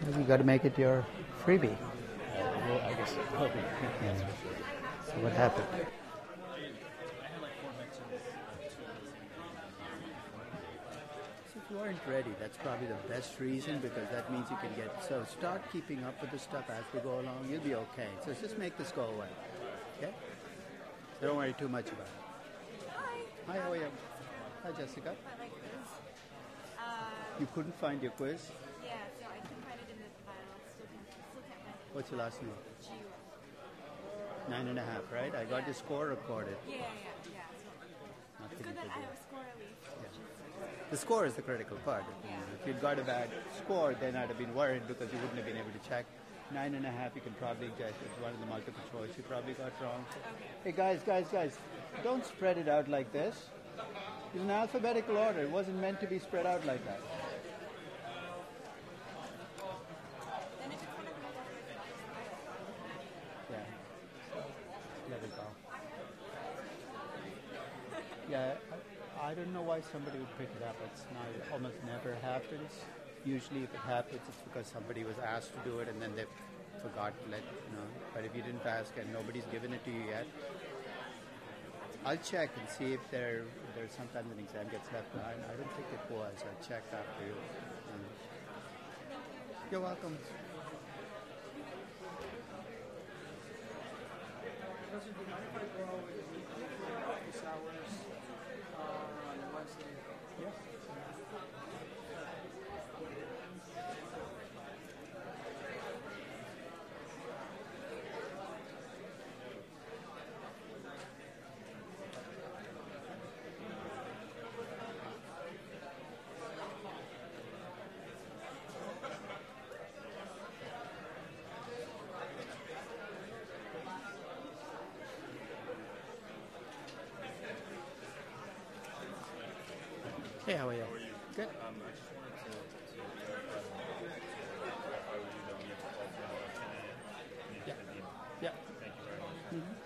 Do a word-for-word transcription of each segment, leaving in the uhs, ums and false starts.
You got to make it your freebie. Uh, well, I guess it will be. Yeah. So what happened? So if you aren't ready, that's probably the best reason, because that means you can get... So start keeping up with the stuff as we go along. You'll be okay. So just make this go away. Okay? So don't worry too much about it. Hi. Hi, how are you? Hi, Jessica. I like this. Uh, You couldn't find your quiz? yeah, so I couldn't find it in the file. Still can't, still can't find it. What's your last name? G U S. Nine and a half, right? I got your score recorded. Yeah, yeah, yeah. yeah. So Nothing it's good to that I do. have a score at least. Which is, The score is the critical part. Yeah. If you'd got a bad score, then I'd have been worried because you wouldn't have been able to check. Nine and a half, you can probably get. It's one of the multiple choice you probably got wrong. okay. Hey, guys, guys, guys, don't spread it out like this. It's in alphabetical order. It wasn't meant to be spread out like that. Then if it's one of the most Yeah. Let it go. Yeah, I, I don't know why somebody would pick it up. It's not, it almost never happens. Usually if it happens, it's because somebody was asked to do it and then they forgot to let you know. But if you didn't ask and nobody's given it to you yet, I'll check and see if there there's sometimes an exam gets left behind. I don't think it was. I'll check after you. Mm. You're welcome. Hey, how are you? Good. Um, I just wanted to, to clarify clarify with you that we need to call for another ten Yeah. a.m. Yeah. Thank you very much.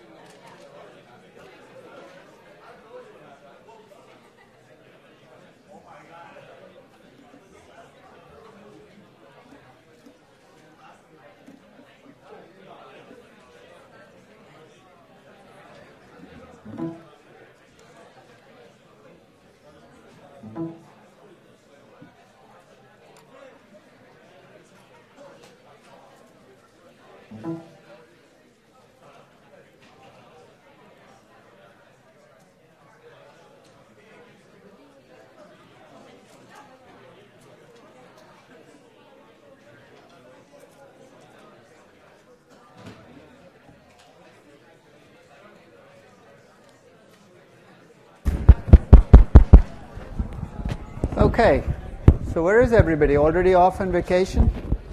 Okay, so where is everybody? Already off on vacation?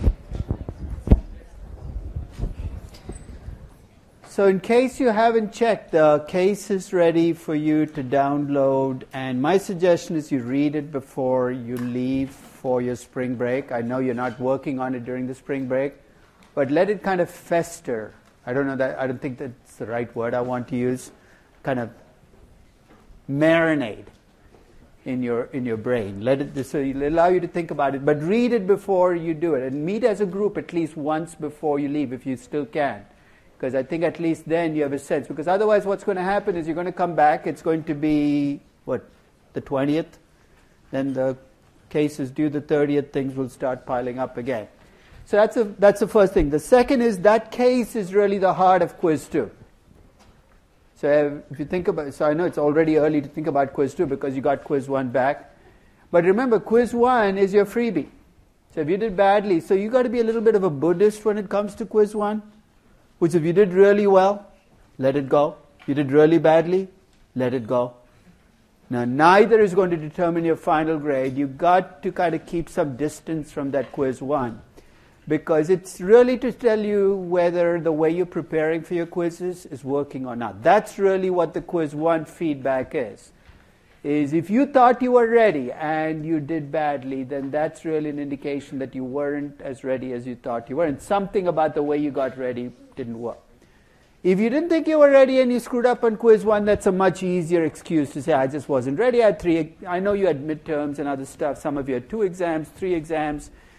So in case you haven't checked, the case is ready for you to download, and my suggestion is you read it before you leave for your spring break. I know you're not working on it during the spring break, but let it kind of fester. I don't know that, I don't think that's the right word I want to use. Kind of marinate in your in your brain. Let it so it'll allow you to think about it, but read it before you do it, and meet as a group at least once before you leave if you still can, because I think at least then you have a sense. Because otherwise, what's going to happen is you're going to come back. It's going to be what, the twentieth, then the case is due the thirtieth. Things will start piling up again. So that's a that's the first thing. The second is that case is really the heart of quiz two. So if you think about, so I know it's already early to think about quiz two because you got quiz one back. But remember, quiz one is your freebie. So if you did badly, so you got to be a little bit of a Buddhist when it comes to quiz one. Which if you did really well, let it go. If you did really badly, let it go. Now neither is going to determine your final grade. You've got to kind of keep some distance from that quiz one, because it's really to tell you whether the way you're preparing for your quizzes is working or not. That's really what the quiz one feedback is. Is if you thought you were ready and you did badly, then that's really an indication that you weren't as ready as you thought you were, and something about the way you got ready didn't work. If you didn't think you were ready and you screwed up on quiz one, that's a much easier excuse to say, I just wasn't ready. I had three. I know you had midterms and other stuff. Some of you had two exams, three exams.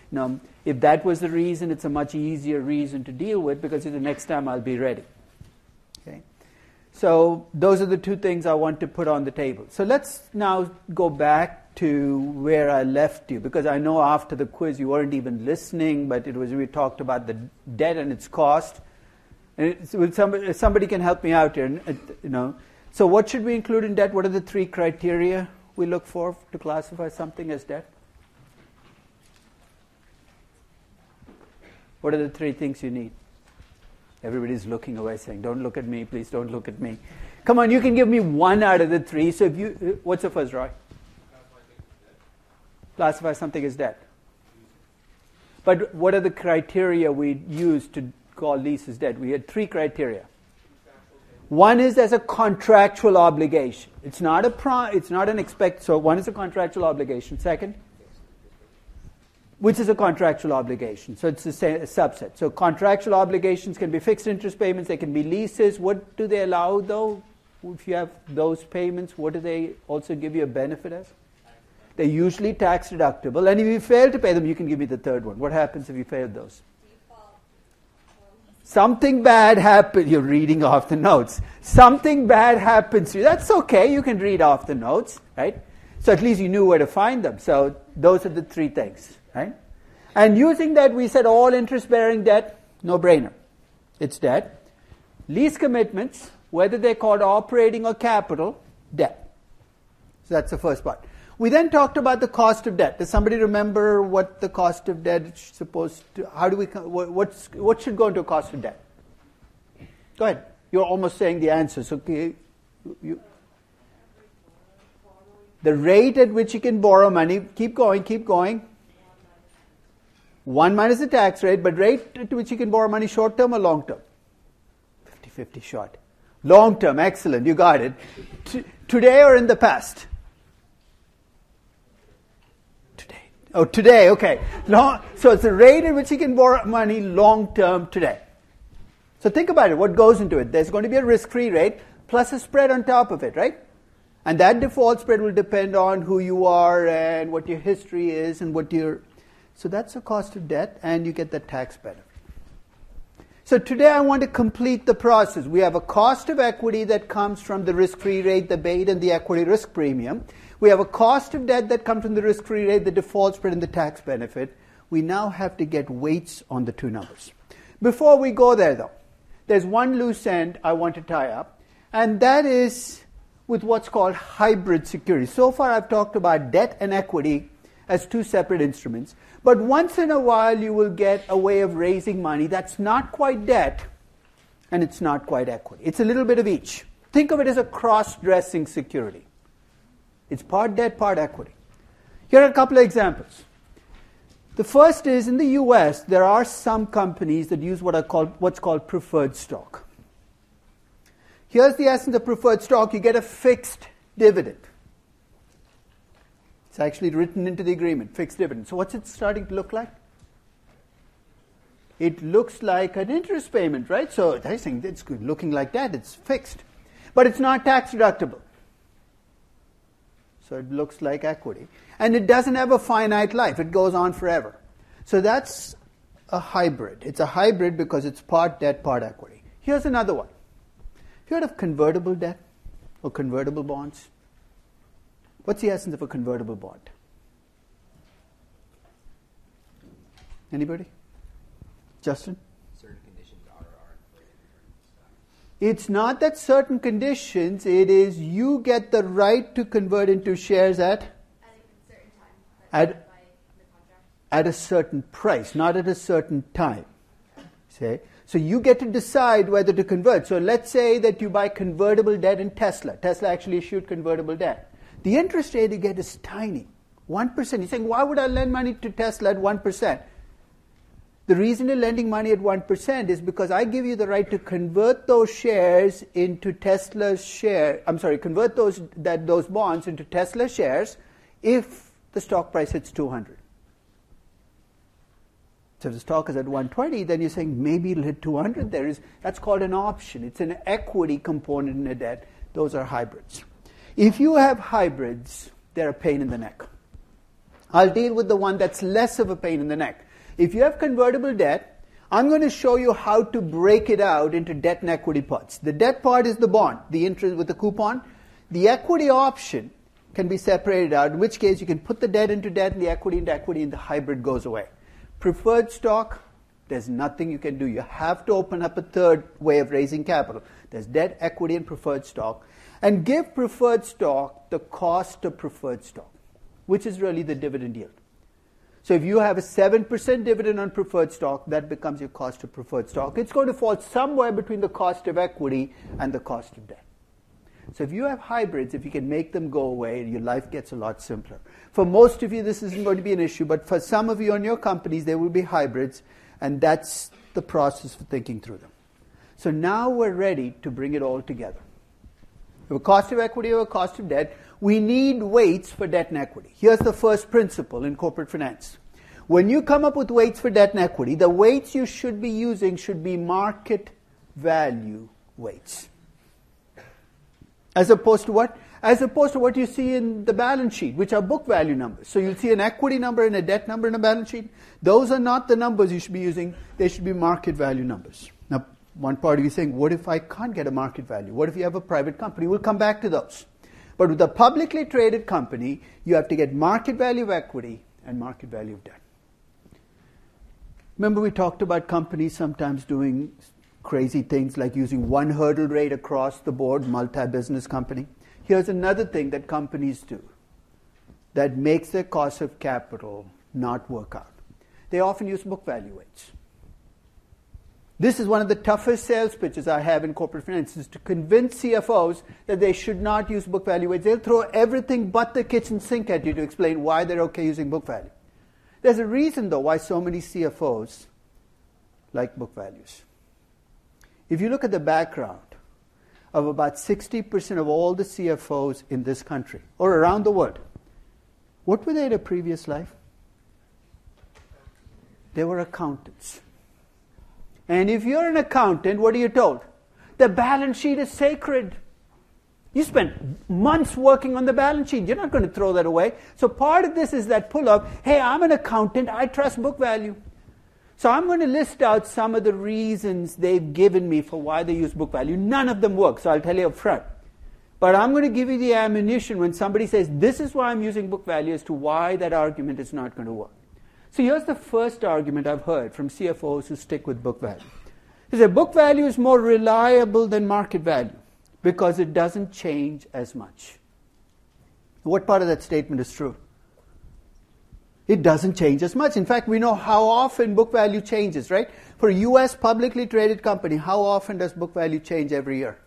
You know, if that was the reason, it's a much easier reason to deal with because the next time I'll be ready. Okay. So those are the two things I want to put on the table. So let's now go back to where I left you, because I know after the quiz you weren't even listening, but it was we talked about the debt and its cost. And it's, will somebody, somebody can help me out here. You know, so what should we include in debt? What are the three criteria we look for to classify something as debt? What are the three things you need? Everybody's looking away saying, don't look at me, please don't look at me. Come on, you can give me one out of the three. So if you, what's the first, Roy? Classify something as debt. But what are the criteria we use to call leases debt? We had three criteria. One is as a contractual obligation. It's not a pro, it's not an expect. So one is a contractual obligation. Second, which is a contractual obligation. So it's a, sa- a subset. So contractual obligations can be fixed interest payments. They can be leases. What do they allow, though? If you have those payments, what do they also give you a benefit as? They're usually tax deductible. And if you fail to pay them, you can give me the third one. What happens if you fail those? Something bad happens. You're reading off the notes. Something bad happens to you. That's okay. You can read off the notes, right? So at least you knew where to find them. So those are the three things, right? And using that, we said all interest-bearing debt, no-brainer. It's debt. Lease commitments, whether they're called operating or capital, debt. So that's the first part. We then talked about the cost of debt. Does somebody remember what the cost of debt is supposed to, how do we, what's, what should go into a cost of debt? Go ahead. You're almost saying the answers. Okay. You, the rate at which you can borrow money, keep going, keep going. One minus the tax rate, but rate at which you can borrow money short term or long term? fifty-fifty short. Long term, excellent, you got it. T- today or in the past? Today. Oh, today, okay. Long, so it's the rate at which you can borrow money long term today. So think about it, what goes into it? There's going to be a risk-free rate plus a spread on top of it, right? And that default spread will depend on who you are and what your history is and what your... So that's the cost of debt, and you get the tax benefit. So today I want to complete the process. We have a cost of equity that comes from the risk-free rate, the beta, and the equity risk premium. We have a cost of debt that comes from the risk-free rate, the default spread, and the tax benefit. We now have to get weights on the two numbers. Before we go there, though, there's one loose end I want to tie up, and that is with what's called hybrid securities. So far I've talked about debt and equity as two separate instruments. But once in a while you will get a way of raising money that's not quite debt and it's not quite equity. It's a little bit of each. Think of it as a cross-dressing security. It's part debt, part equity. Here are a couple of examples. The first is in the U S, there are some companies that use what are called, what's called preferred stock. Here's the essence of preferred stock. You get a fixed dividend. It's actually written into the agreement, fixed dividend. So what's it starting to look like? It looks like an interest payment, right? So I think it's good looking like that. It's fixed. But it's not tax deductible. So it looks like equity. And it doesn't have a finite life. It goes on forever. So that's a hybrid. It's a hybrid because it's part debt, part equity. Here's another one. Have you heard of convertible debt or convertible bonds? What's the essence of a convertible bond? Anybody? Justin? Certain conditions are are. It's not that certain conditions, it is you get the right to convert into shares at? At a certain time. At, By the contract. at a certain price, not at a certain time. Say, so you get to decide whether to convert. So let's say that you buy convertible debt in Tesla. Tesla actually issued convertible debt. The interest rate you get is tiny, one percent. You're saying, why would I lend money to Tesla at one percent? The reason you're lending money at one percent is because I give you the right to convert those shares into Tesla's share. I'm sorry, convert those that those bonds into Tesla shares if the stock price hits two hundred. So if the stock is at one twenty, then you're saying maybe it'll hit two hundred. There is, that's called an option. It's an equity component in a debt. Those are hybrids. If you have hybrids, they're a pain in the neck. I'll deal with the one that's less of a pain in the neck. If you have convertible debt, I'm going to show you how to break it out into debt and equity parts. The debt part is the bond, the interest with the coupon. The equity option can be separated out, in which case you can put the debt into debt and the equity into equity, and the hybrid goes away. Preferred stock, there's nothing you can do. You have to open up a third way of raising capital. There's debt, equity, and preferred stock. And give preferred stock the cost of preferred stock, which is really the dividend yield. So if you have a seven percent dividend on preferred stock, that becomes your cost of preferred stock. It's going to fall somewhere between the cost of equity and the cost of debt. So if you have hybrids, if you can make them go away, your life gets a lot simpler. For most of you, this isn't going to be an issue, but for some of you on your companies, there will be hybrids, and that's the process for thinking through them. So now we're ready to bring it all together. We have a cost of equity or a cost of debt. We need weights for debt and equity. Here's the first principle in corporate finance. When you come up with weights for debt and equity, the weights you should be using should be market value weights. As opposed to what? As opposed to what you see in the balance sheet, which are book value numbers. So you'll see an equity number and a debt number in a balance sheet. Those are not the numbers you should be using. They should be market value numbers. Now, one part of you is saying, what if I can't get a market value? What if you have a private company? We'll come back to those. But with a publicly traded company, you have to get market value of equity and market value of debt. Remember we talked about companies sometimes doing crazy things like using one hurdle rate across the board, multi-business company. Here's another thing that companies do that makes their cost of capital not work out. They often use book value weights. This is one of the toughest sales pitches I have in corporate finance, is to convince C F Os that they should not use book value weights. They'll throw everything but the kitchen sink at you to explain why they're okay using book value. There's a reason, though, why so many C F Os like book values. If you look at the background of about sixty percent of all the C F Os in this country or around the world, what were they in a previous life? They were accountants. And if you're an accountant, what are you told? The balance sheet is sacred. You spent months working on the balance sheet. You're not going to throw that away. So part of this is that pull of, hey, I'm an accountant, I trust book value. So I'm going to list out some of the reasons they've given me for why they use book value. None of them work, so I'll tell you up front. But I'm going to give you the ammunition when somebody says, this is why I'm using book value, as to why that argument is not going to work. So here's the first argument I've heard from C F Os who stick with book value. They say book value is more reliable than market value because it doesn't change as much. What part of that statement is true? It doesn't change as much. In fact, we know how often book value changes, right? For a U S publicly traded company, how often does book value change every year?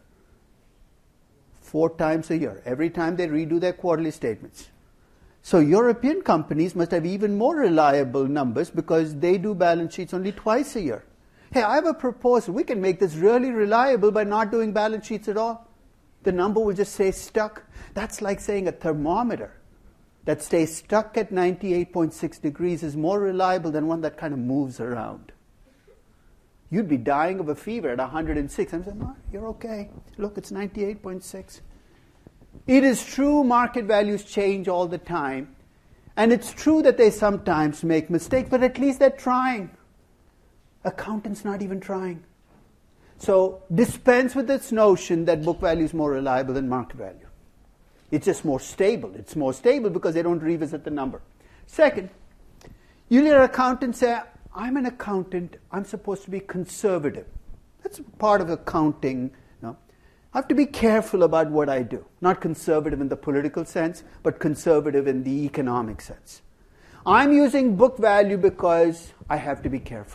Four times a year. Every time they redo their quarterly statements. So European companies must have even more reliable numbers because they do balance sheets only twice a year. Hey, I have a proposal. We can make this really reliable by not doing balance sheets at all. The number will just stay stuck. That's like saying a thermometer that stays stuck at ninety-eight point six degrees is more reliable than one that kind of moves around. You'd be dying of a fever at one hundred six. I'm saying, no, you're okay. Look, it's ninety-eight point six. It is true market values change all the time. And it's true that they sometimes make mistakes, but at least they're trying. Accountants not even trying. So dispense with this notion that book value is more reliable than market value. It's just more stable. It's more stable because they don't revisit the number. Second, you hear accountants say, I'm an accountant, I'm supposed to be conservative. That's part of accounting. No? I have to be careful about what I do. Not conservative in the political sense, but conservative in the economic sense. I'm using book value because I have to be careful.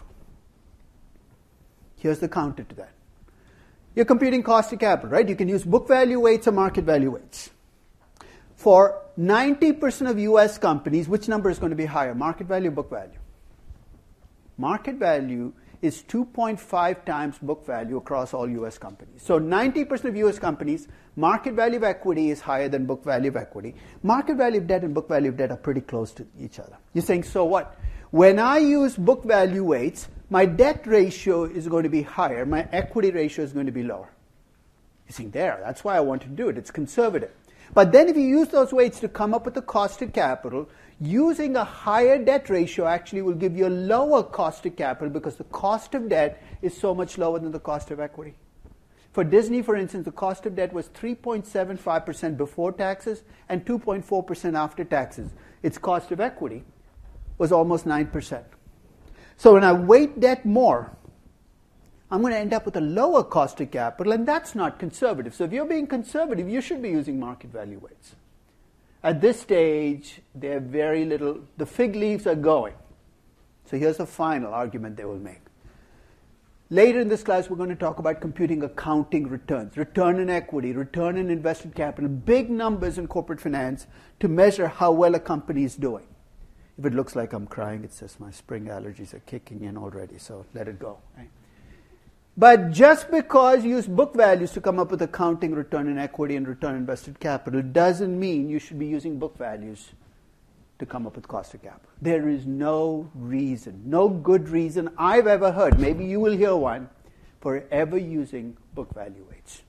Here's the counter to that. You're computing cost of capital, right? You can use book value weights or market value weights. For ninety percent of U S companies, which number is going to be higher, market value or book value? Market value is two point five times book value across all U S companies. So ninety percent of U S companies, market value of equity is higher than book value of equity. Market value of debt and book value of debt are pretty close to each other. You're saying, so what? When I use book value weights, my debt ratio is going to be higher, my equity ratio is going to be lower. You're saying, there, that's why I want to do it. It's conservative. But then if you use those weights to come up with the cost of capital, Using a higher debt ratio actually will give you a lower cost of capital because the cost of debt is so much lower than the cost of equity. For Disney, for instance, the cost of debt was three point seven five percent before taxes and two point four percent after taxes. Its cost of equity was almost nine percent. So when I weight debt more, I'm going to end up with a lower cost of capital, and that's not conservative. So if you're being conservative, you should be using market value weights. At this stage, they're very little. The fig leaves are going. So here's the final argument they will make. Later in this class, we're going to talk about computing accounting returns, return on equity, return on invested capital, big numbers in corporate finance to measure how well a company is doing. If it looks like I'm crying, it's just my spring allergies are kicking in already, so let it go. Right? But just because you use book values to come up with accounting return on equity and return on invested capital doesn't mean you should be using book values to come up with cost of capital. There is no reason, no good reason I've ever heard, maybe you will hear one, for ever using book value weights.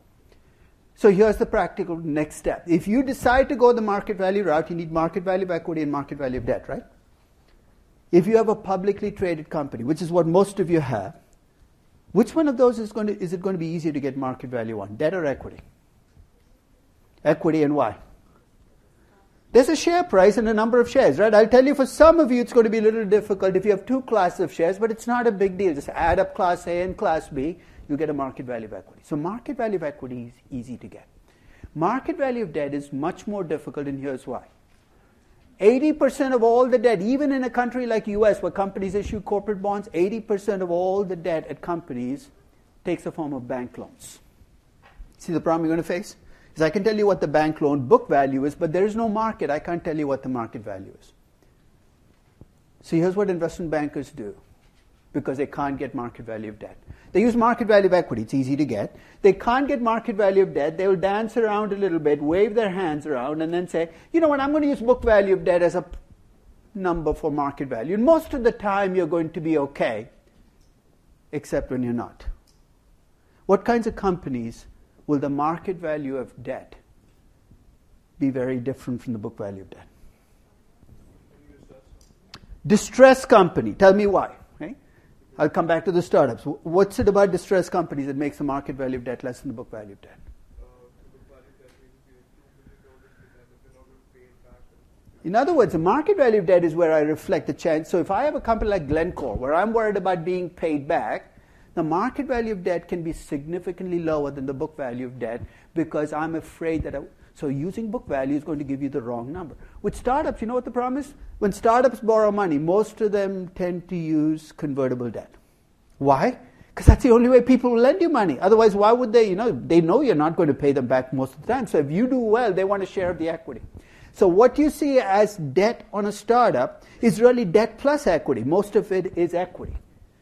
So here's the practical next step. If you decide to go the market value route, you need market value of equity and market value of debt, right? If you have a publicly traded company, which is what most of you have, which one of those is going to, is it going to be easier to get market value on, debt or equity? Equity, and why? There's a share price and a number of shares, right? I'll tell you, for some of you, it's going to be a little difficult if you have two classes of shares, but it's not a big deal. Just add up Class A and Class B, you get a market value of equity. So market value of equity is easy to get. Market value of debt is much more difficult, and here's why. eighty percent of all the debt, even in a country like U S where companies issue corporate bonds, eighty percent of all the debt at companies takes the form of bank loans. See the problem you're going to face? Is I can tell you what the bank loan book value is, but there is no market. I can't tell you what the market value is. So here's what investment bankers do, because they can't get market value of debt. They use market value of equity. It's easy to get. They can't get market value of debt. They will dance around a little bit, wave their hands around, and then say, you know what, I'm going to use book value of debt as a number for market value. And most of the time you're going to be okay, except when you're not. What kinds of companies will the market value of debt be very different from the book value of debt? Distressed company. Tell me why. Okay? I'll come back to the startups. What's it about distressed companies that makes the market value of debt less than the book value of debt? In other words, the market value of debt is where I reflect the chance. So if I have a company like Glencore, where I'm worried about being paid back, the market value of debt can be significantly lower than the book value of debt because I'm afraid that I, so using book value is going to give you the wrong number. With startups, you know what the problem is? When startups borrow money, most of them tend to use convertible debt. Why? Because that's the only way people will lend you money. Otherwise, why would they? You know, they know you're not going to pay them back most of the time. So if you do well, they want a share of the equity. So what you see as debt on a startup is really debt plus equity. Most of it is equity.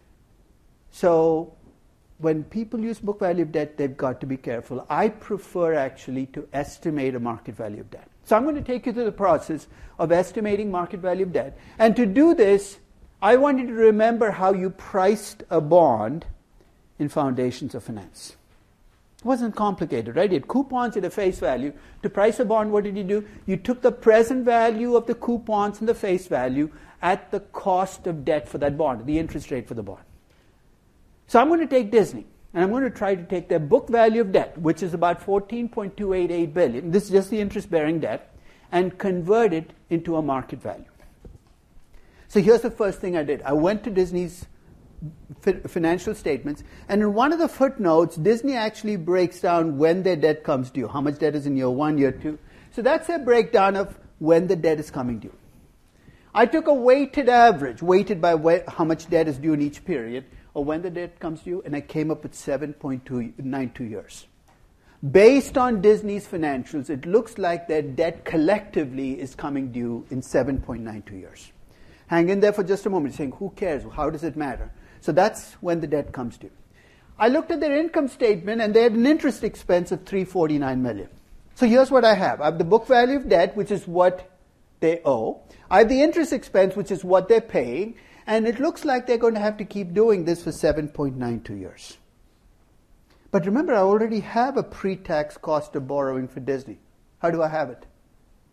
So when people use book value of debt, they've got to be careful. I prefer actually to estimate a market value of debt. So I'm going to take you through the process of estimating market value of debt. And to do this, I want you to remember how you priced a bond in Foundations of Finance. It wasn't complicated, right? You had coupons at a face value. To price a bond, what did you do? You took the present value of the coupons and the face value at the cost of debt for that bond, the interest rate for the bond. So I'm going to take Disney, and I'm going to try to take their book value of debt, which is about fourteen point two eight eight billion dollars. This is just the interest-bearing debt, and convert it into a market value. So here's the first thing I did. I went to Disney's fi- financial statements, and in one of the footnotes, Disney actually breaks down when their debt comes due, how much debt is in year one, year two. So that's a breakdown of when the debt is coming due. I took a weighted average, weighted by wh- how much debt is due in each period, or when the debt comes due, and I came up with seven point two nine two years. Based on Disney's financials, it looks like their debt collectively is coming due in seven point nine two years. Hang in there for just a moment, saying, who cares? How does it matter? So that's when the debt comes due. I looked at their income statement, and they had an interest expense of three hundred forty-nine million dollars. So here's what I have. I have the book value of debt, which is what they owe. I have the interest expense, which is what they're paying. And it looks like they're going to have to keep doing this for seven point nine two years. But remember, I already have a pre-tax cost of borrowing for Disney. How do I have it?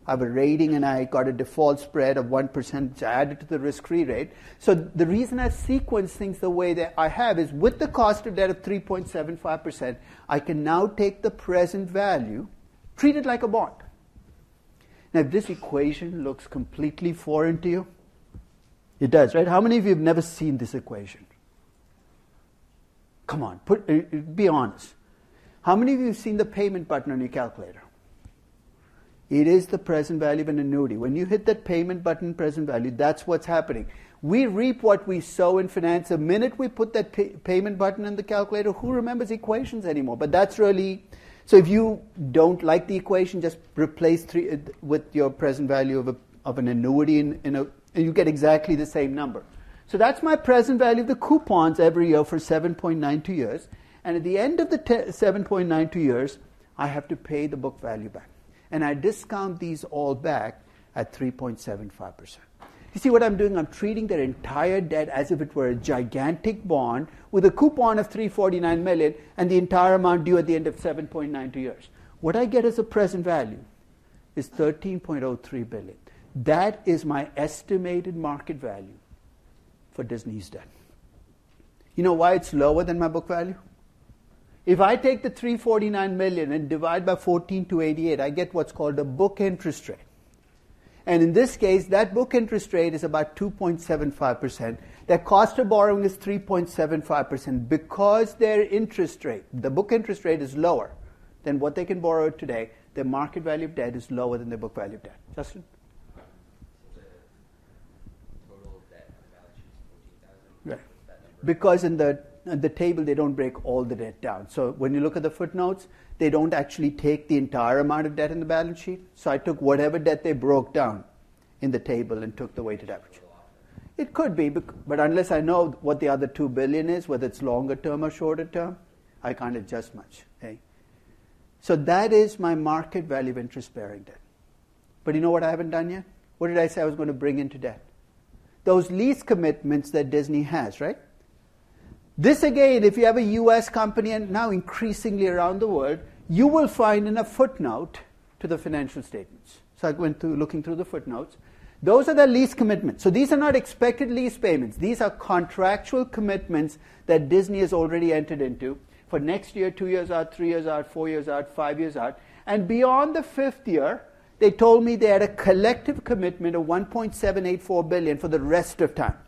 I have a rating and I got a default spread of one percent, which I added to the risk-free rate. So the reason I sequence things the way that I have is with the cost of debt of three point seven five percent, I can now take the present value, treat it like a bond. Now, if this equation looks completely foreign to you, it does, right? How many of you have never seen this equation? Come on, put, uh, be honest. How many of you have seen the payment button on your calculator? It is the present value of an annuity. When you hit that payment button, present value, that's what's happening. We reap what we sow in finance. The minute we put that pay- payment button in the calculator, who remembers equations anymore? But that's really... So if you don't like the equation, just replace three uh, with your present value of, a, of an annuity, in, in a, and you get exactly the same number. So that's my present value of the coupons every year for seven point nine two years. And at the end of the te- seven point nine two years, I have to pay the book value back. And I discount these all back at three point seven five percent. You see what I'm doing? I'm treating their entire debt as if it were a gigantic bond with a coupon of three hundred forty-nine million dollars and the entire amount due at the end of seven point nine two years. What I get as a present value is thirteen point zero three billion dollars. That is my estimated market value for Disney's debt. You know why it's lower than my book value? If I take the three hundred forty-nine million dollars and divide by fourteen to eighty-eight, I get what's called a book interest rate. And in this case, that book interest rate is about two point seven five percent. Their cost of borrowing is three point seven five percent. Because their interest rate, the book interest rate is lower than what they can borrow today, their market value of debt is lower than their book value of debt. Justin? So the total debt on the balance sheet is fourteen thousand. Right. Because in the in the table, they don't break all the debt down. So when you look at the footnotes, they don't actually take the entire amount of debt in the balance sheet. So I took whatever debt they broke down in the table and took the weighted average. It could be, but unless I know what the other two billion dollars is, whether it's longer term or shorter term, I can't adjust much. Okay? So that is my market value of interest-bearing debt. But you know what I haven't done yet? What did I say I was going to bring into debt? Those lease commitments that Disney has, right? This again, if you have a U S company and now increasingly around the world, you will find in a footnote to the financial statements. So I went through looking through the footnotes. Those are the lease commitments. So these are not expected lease payments. These are contractual commitments that Disney has already entered into for next year, two years out, three years out, four years out, five years out. And beyond the fifth year, they told me they had a collective commitment of one point seven eight four billion dollars for the rest of time.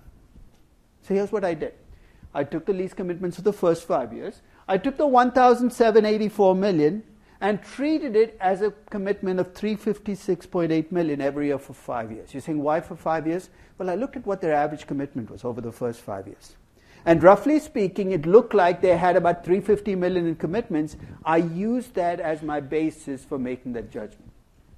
So here's what I did. I took the lease commitments for the first five years. I took the one thousand seven hundred eighty-four million dollars and treated it as a commitment of three hundred fifty-six point eight million dollars every year for five years. You're saying, why for five years? Well, I looked at what their average commitment was over the first five years. And roughly speaking, it looked like they had about three hundred fifty million dollars in commitments. I used that as my basis for making that judgment.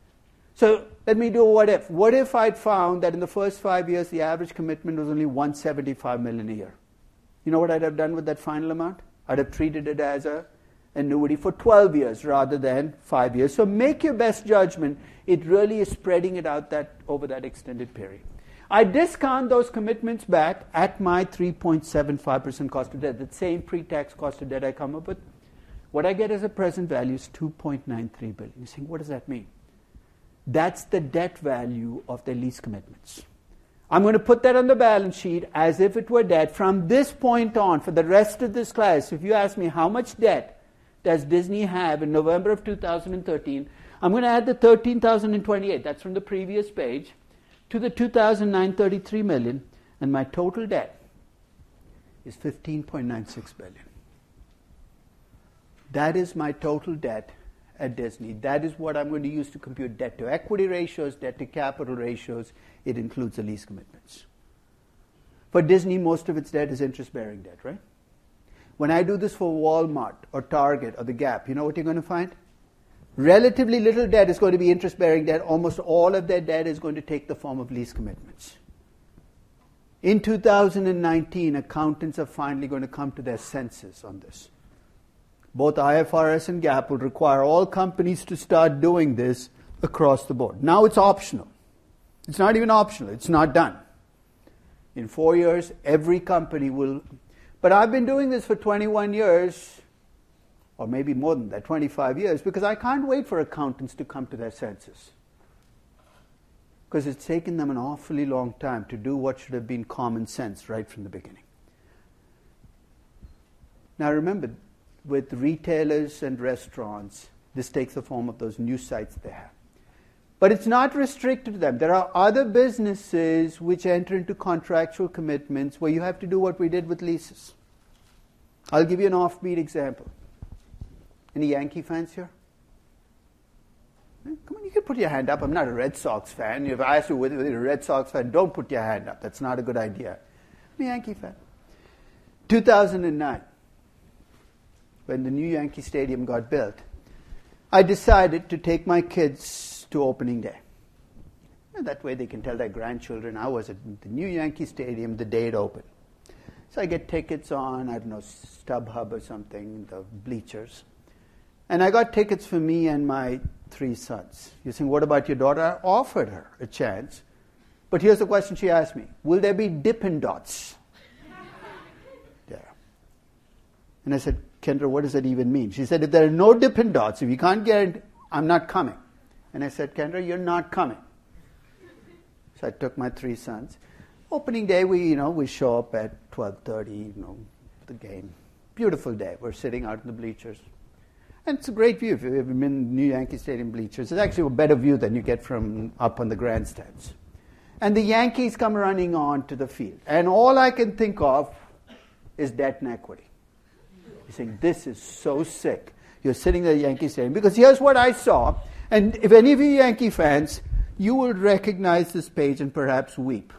So let me do a what if. What if I'd found that in the first five years, the average commitment was only one hundred seventy-five million dollars a year? You know what I'd have done with that final amount? I'd have treated it as an annuity for twelve years rather than five years. So make your best judgment. It really is spreading it out that over that extended period. I discount those commitments back at my three point seven five percent cost of debt, the same pre-tax cost of debt I come up with. What I get as a present value is two point nine three billion dollars. You're saying, what does that mean? That's the debt value of the lease commitments. I'm going to put that on the balance sheet as if it were debt. From this point on, for the rest of this class, if you ask me how much debt does Disney have in November of two thousand thirteen, I'm going to add the thirteen thousand twenty-eight, that's from the previous page, to the two thousand nine hundred thirty-three million dollars, and my total debt is fifteen point nine six billion dollars. That is my total debt at Disney. That is what I'm going to use to compute debt to equity ratios, debt to capital ratios. It includes the lease commitments. For Disney, most of its debt is interest-bearing debt, right? When I do this for Walmart or Target or the Gap, you know what you're going to find? Relatively little debt is going to be interest-bearing debt. Almost all of their debt is going to take the form of lease commitments. In two thousand nineteen, accountants are finally going to come to their senses on this. Both I F R S and GAAP will require all companies to start doing this across the board. Now it's optional. It's not even optional. It's not done. In four years, every company will... But I've been doing this for twenty-one years, or maybe more than that, twenty-five years, because I can't wait for accountants to come to their senses. because it's taken them an awfully long time to do what should have been common sense right from the beginning. Now remember, with retailers and restaurants, this takes the form of those new sites they have. But it's not restricted to them. There are other businesses which enter into contractual commitments where you have to do what we did with leases. I'll give you an offbeat example. Any Yankee fans here? Come on, you can put your hand up. I'm not a Red Sox fan. If I ask you whether you're a Red Sox fan, don't put your hand up. That's not a good idea. I'm a Yankee fan. two thousand nine, when the new Yankee Stadium got built, I decided to take my kids to opening day. And that way they can tell their grandchildren I was at the new Yankee Stadium the day it opened. So I get tickets on, I don't know, StubHub or something, the bleachers. And I got tickets for me and my three sons. You're saying, what about your daughter? I offered her a chance. But here's the question she asked me. Will there be Dippin' Dots there? And I said, Kendra, what does that even mean? She said, if there are no Dippin' Dots, if you can't guarantee, I'm not coming. And I said, Kendra, you're not coming. So I took my three sons. Opening day, we, you know, we show up at twelve thirty, you know, the game. Beautiful day. We're sitting out in the bleachers. And it's a great view. If you've ever been in New Yankee Stadium bleachers, it's actually a better view than you get from up on the grandstands. And the Yankees come running on to the field. And all I can think of is debt and equity. You're saying, this is so sick. You're sitting at Yankee Stadium. Because here's what I saw. And if any of you Yankee fans, you will recognize this page and perhaps weep.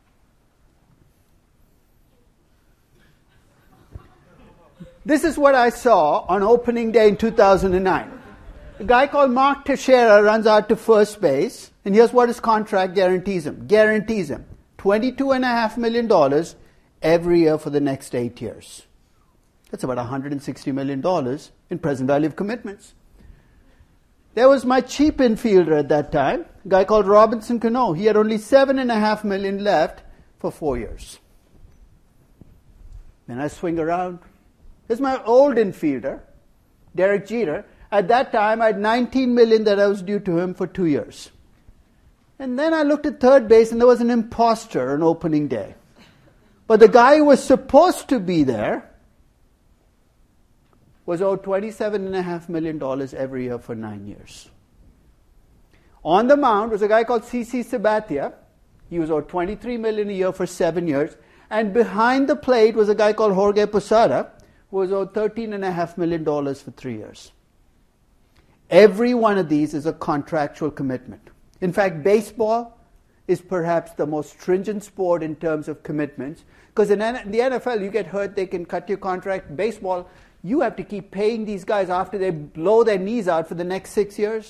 This is what I saw on opening day in two thousand nine. A guy called Mark Teixeira runs out to first base, and here's what his contract guarantees him. Guarantees him twenty-two point five million dollars every year for the next eight years. That's about one hundred sixty million dollars in present value of commitments. There was my cheap infielder at that time, a guy called Robinson Cano. He had only seven and a half million left for four years. Then I swing around. This is my old infielder, Derek Jeter. At that time, I had nineteen million that I was due to him for two years. And then I looked at third base, and there was an imposter on opening day. But the guy who was supposed to be there was owed twenty-seven point five million dollars every year for nine years. On the mound was a guy called C C Sabathia. He was owed twenty-three million dollars a year for seven years. And behind the plate was a guy called Jorge Posada, who was owed thirteen point five million dollars for three years. Every one of these is a contractual commitment. In fact, baseball is perhaps the most stringent sport in terms of commitments. Because in the N F L, you get hurt, they can cut your contract. Baseball, you have to keep paying these guys after they blow their knees out for the next six years.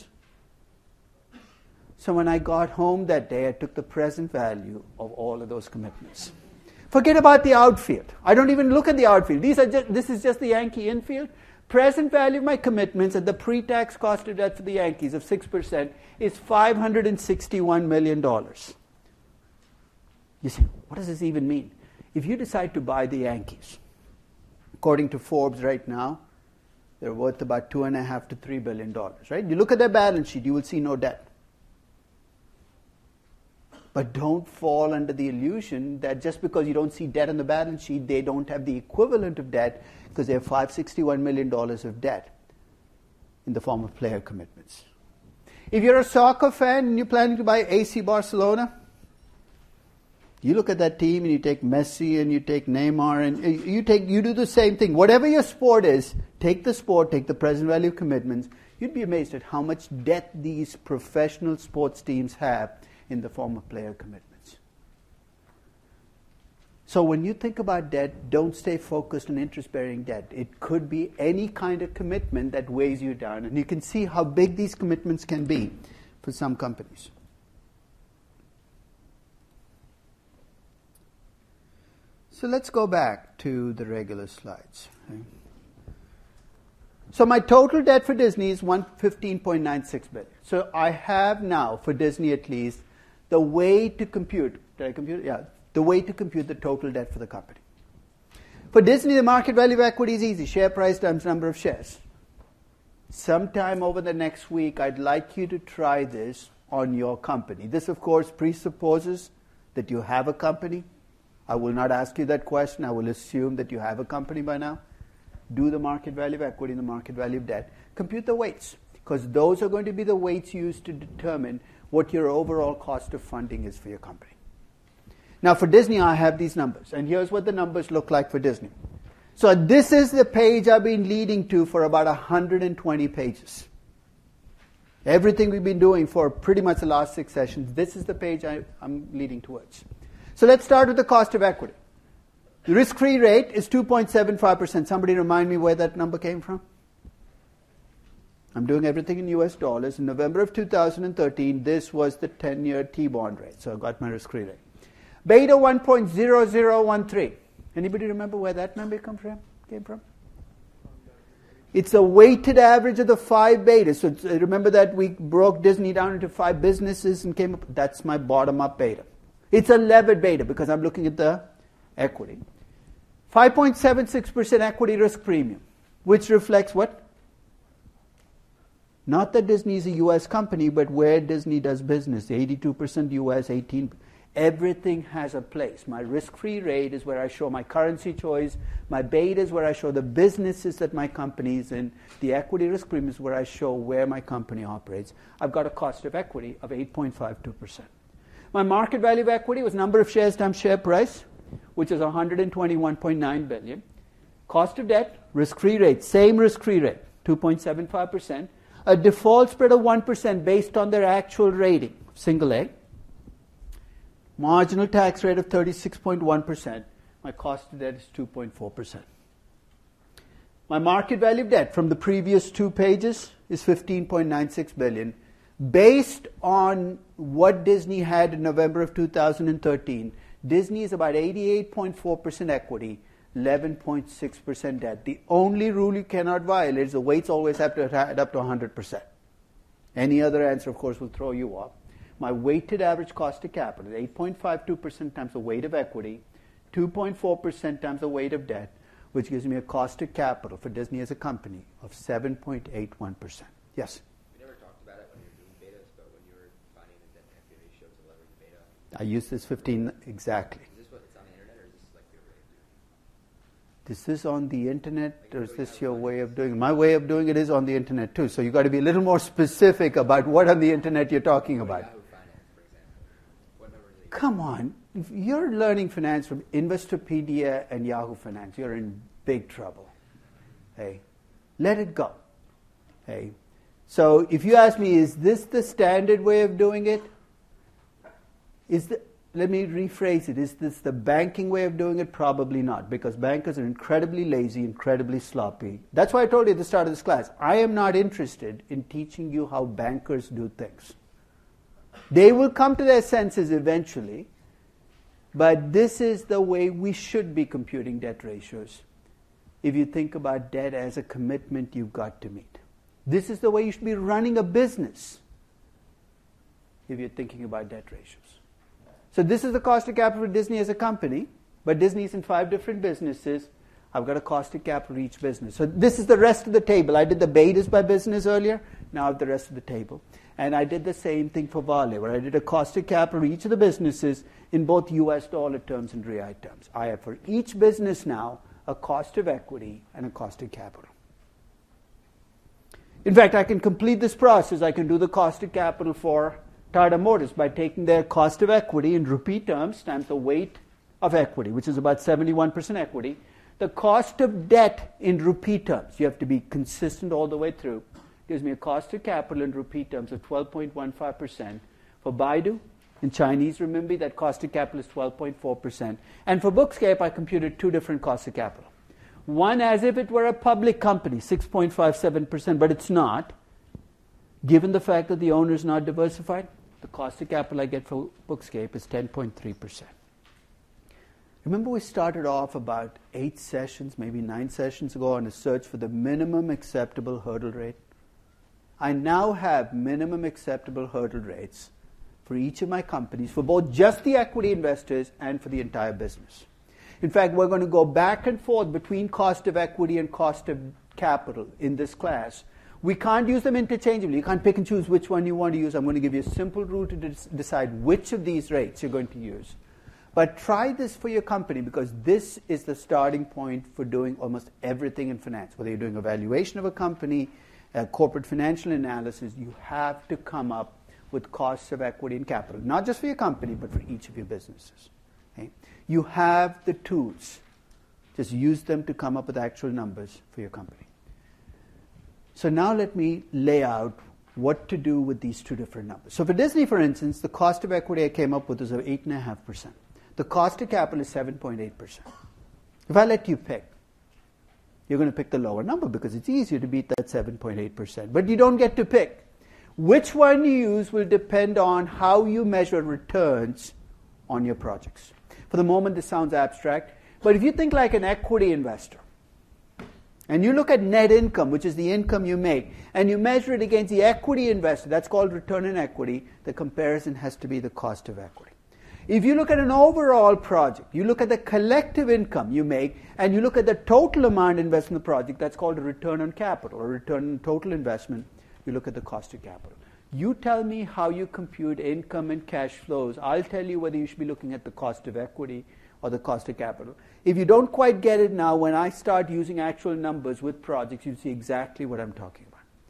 So when I got home that day, I took the present value of all of those commitments. Forget about the outfield. I don't even look at the outfield. These are just, this is just the Yankee infield. Present value of my commitments at the pre-tax cost of debt for the Yankees of six percent is five hundred sixty-one million dollars. You say, what does this even mean? If you decide to buy the Yankees, according to Forbes right now, they're worth about two and a half to three billion dollars, right? You look at their balance sheet, you will see no debt. But don't fall under the illusion that just because you don't see debt on the balance sheet, they don't have the equivalent of debt, because they have five hundred sixty-one million dollars of debt in the form of player commitments. If you're a soccer fan and you're planning to buy A C Barcelona, you look at that team and you take Messi and you take Neymar and you take you do the same thing. Whatever your sport is, take the sport, take the present value of commitments. You'd be amazed at how much debt these professional sports teams have in the form of player commitments. So when you think about debt, don't stay focused on interest-bearing debt. It could be any kind of commitment that weighs you down. And you can see how big these commitments can be for some companies. So let's go back to the regular slides. Okay. So my total debt for Disney is one hundred fifteen point nine six billion dollars. So I have now, for Disney at least, the way to compute, did I compute? Yeah, the way to compute the total debt for the company. For Disney, the market value of equity is easy. Share price times number of shares. Sometime over the next week, I'd like you to try this on your company. This, of course, presupposes that you have a company. I will not ask you that question. I will assume that you have a company by now. Do the market value of equity and the market value of debt. Compute the weights, because those are going to be the weights used to determine what your overall cost of funding is for your company. Now, for Disney, I have these numbers, and here's what the numbers look like for Disney. So this is the page I've been leading to for about one hundred twenty pages. Everything we've been doing for pretty much the last six sessions, this is the page I, I'm leading towards. So let's start with the cost of equity. The risk-free rate is two point seven five percent. Somebody remind me where that number came from? I'm doing everything in U S dollars. In November of two thousand thirteen, this was the ten-year T-bond rate. So I got my risk-free rate. Beta one point zero zero one three. Anybody remember where that number come from? Came from? It's a weighted average of the five betas. So it's, remember that we broke Disney down into five businesses and came up. That's my bottom-up beta. It's a levered beta because I'm looking at the equity. five point seven six percent equity risk premium, which reflects what? Not that Disney is a U S company, but where Disney does business. eighty-two percent U S, eighteen percent. Everything has a place. My risk-free rate is where I show my currency choice. My beta is where I show the businesses that my company is in. The equity risk premium is where I show where my company operates. I've got a cost of equity of eight point five two percent. My market value of equity was number of shares times share price, which is one hundred twenty-one point nine billion. Cost of debt, risk-free rate, same risk-free rate, two point seven five percent. A default spread of one percent based on their actual rating, single A. Marginal tax rate of thirty-six point one percent. My cost of debt is two point four percent. My market value of debt from the previous two pages is fifteen point nine six billion. Based on what Disney had in November of two thousand thirteen, Disney is about eighty-eight point four percent equity, eleven point six percent debt. The only rule you cannot violate is the weights always have to add up to one hundred percent. Any other answer, of course, will throw you off. My weighted average cost of capital is eight point five two percent times the weight of equity, two point four percent times the weight of debt, which gives me a cost of capital for Disney as a company of seven point eight one percent. Yes? We never talked about it when you were doing betas, but when you were finding the debt equity ratio to leverage beta. I use this fifteen exactly. Is this what it's on the internet, or is this like your way of doing it? This is on the internet, or is this your way of doing it? My way of doing it is on the internet too. So you've got to be a little more specific about what on the internet you're talking about. Yahoo Finance, for example. What numbers are you? Come on. If you're learning finance from Investopedia and Yahoo Finance, you're in big trouble. Hey, let it go. Hey. So if you ask me, is this the standard way of doing it? Is the Let me rephrase it. Is this the banking way of doing it? Probably not, because bankers are incredibly lazy, incredibly sloppy. That's why I told you at the start of this class, I am not interested in teaching you how bankers do things. They will come to their senses eventually, but this is the way we should be computing debt ratios. If you think about debt as a commitment you've got to meet. This is the way you should be running a business if you're thinking about debt ratios. So this is the cost of capital for Disney as a company, but Disney's in five different businesses. I've got a cost of capital for each business. So this is the rest of the table. I did the betas by business earlier. Now I have the rest of the table. And I did the same thing for Vale, where I did a cost of capital for each of the businesses in both U S dollar terms and real terms. I have for each business now a cost of equity and a cost of capital. In fact, I can complete this process. I can do the cost of capital for Tata Motors by taking their cost of equity in rupee terms times the weight of equity, which is about seventy-one percent equity. The cost of debt in rupee terms, you have to be consistent all the way through, gives me a cost of capital in rupee terms of twelve point one five percent. For Baidu, in Chinese renminbi, that cost of capital is twelve point four percent. And for Bookscape, I computed two different costs of capital. One as if it were a public company, six point five seven percent, but it's not. Given the fact that the owner is not diversified, the cost of capital I get for Bookscape is ten point three percent. Remember we started off about eight sessions, maybe nine sessions ago on a search for the minimum acceptable hurdle rate? I now have minimum acceptable hurdle rates for each of my companies, for both just the equity investors and for the entire business. In fact, we're going to go back and forth between cost of equity and cost of capital in this class. We can't use them interchangeably. You can't pick and choose which one you want to use. I'm going to give you a simple rule to des- decide which of these rates you're going to use. But try this for your company, because this is the starting point for doing almost everything in finance. Whether you're doing a valuation of a company, a corporate financial analysis, you have to come up with costs of equity and capital, not just for your company, but for each of your businesses. Okay? You have the tools. Just use them to come up with actual numbers for your company. So now let me lay out what to do with these two different numbers. So for Disney, for instance, the cost of equity I came up with is of eight point five percent. The cost of capital is seven point eight percent. If I let you pick, you're going to pick the lower number because it's easier to beat that seven point eight percent. But you don't get to pick. Which one you use will depend on how you measure returns on your projects. For the moment, this sounds abstract, but if you think like an equity investor, and you look at net income, which is the income you make, and you measure it against the equity investor, that's called return on equity, the comparison has to be the cost of equity. If you look at an overall project, you look at the collective income you make, and you look at the total amount invested in the project, that's called a return on capital, or return on total investment. You look at the cost of capital. You tell me how you compute income and cash flows. I'll tell you whether you should be looking at the cost of equity or the cost of capital. If you don't quite get it now, when I start using actual numbers with projects, you'll see exactly what I'm talking about.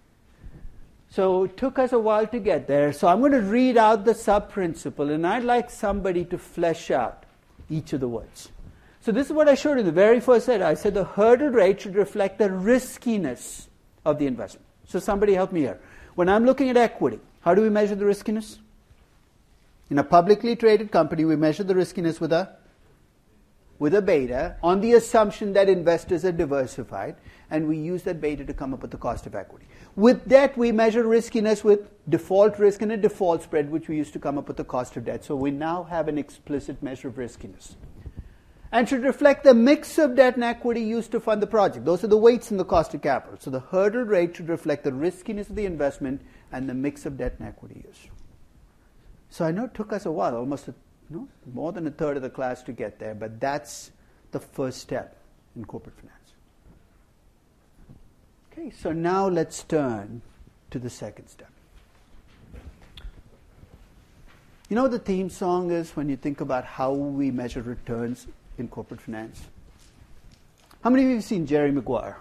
So it took us a while to get there. So I'm going to read out the sub-principle, and I'd like somebody to flesh out each of the words. So this is what I showed in the very first slide. I said the hurdle rate should reflect the riskiness of the investment. So somebody help me here. When I'm looking at equity, how do we measure the riskiness? In a publicly traded company, we measure the riskiness with a with a beta on the assumption that investors are diversified, and we use that beta to come up with the cost of equity. With debt, we measure riskiness with default risk and a default spread, which we use to come up with the cost of debt. So we now have an explicit measure of riskiness. And should reflect the mix of debt and equity used to fund the project. Those are the weights in the cost of capital. So the hurdle rate should reflect the riskiness of the investment and the mix of debt and equity used. So I know it took us a while, almost a, you know, more than a third of the class to get there, but that's the first step in corporate finance. Okay, so now let's turn to the second step. You know what the theme song is when you think about how we measure returns in corporate finance? How many of you have seen Jerry Maguire?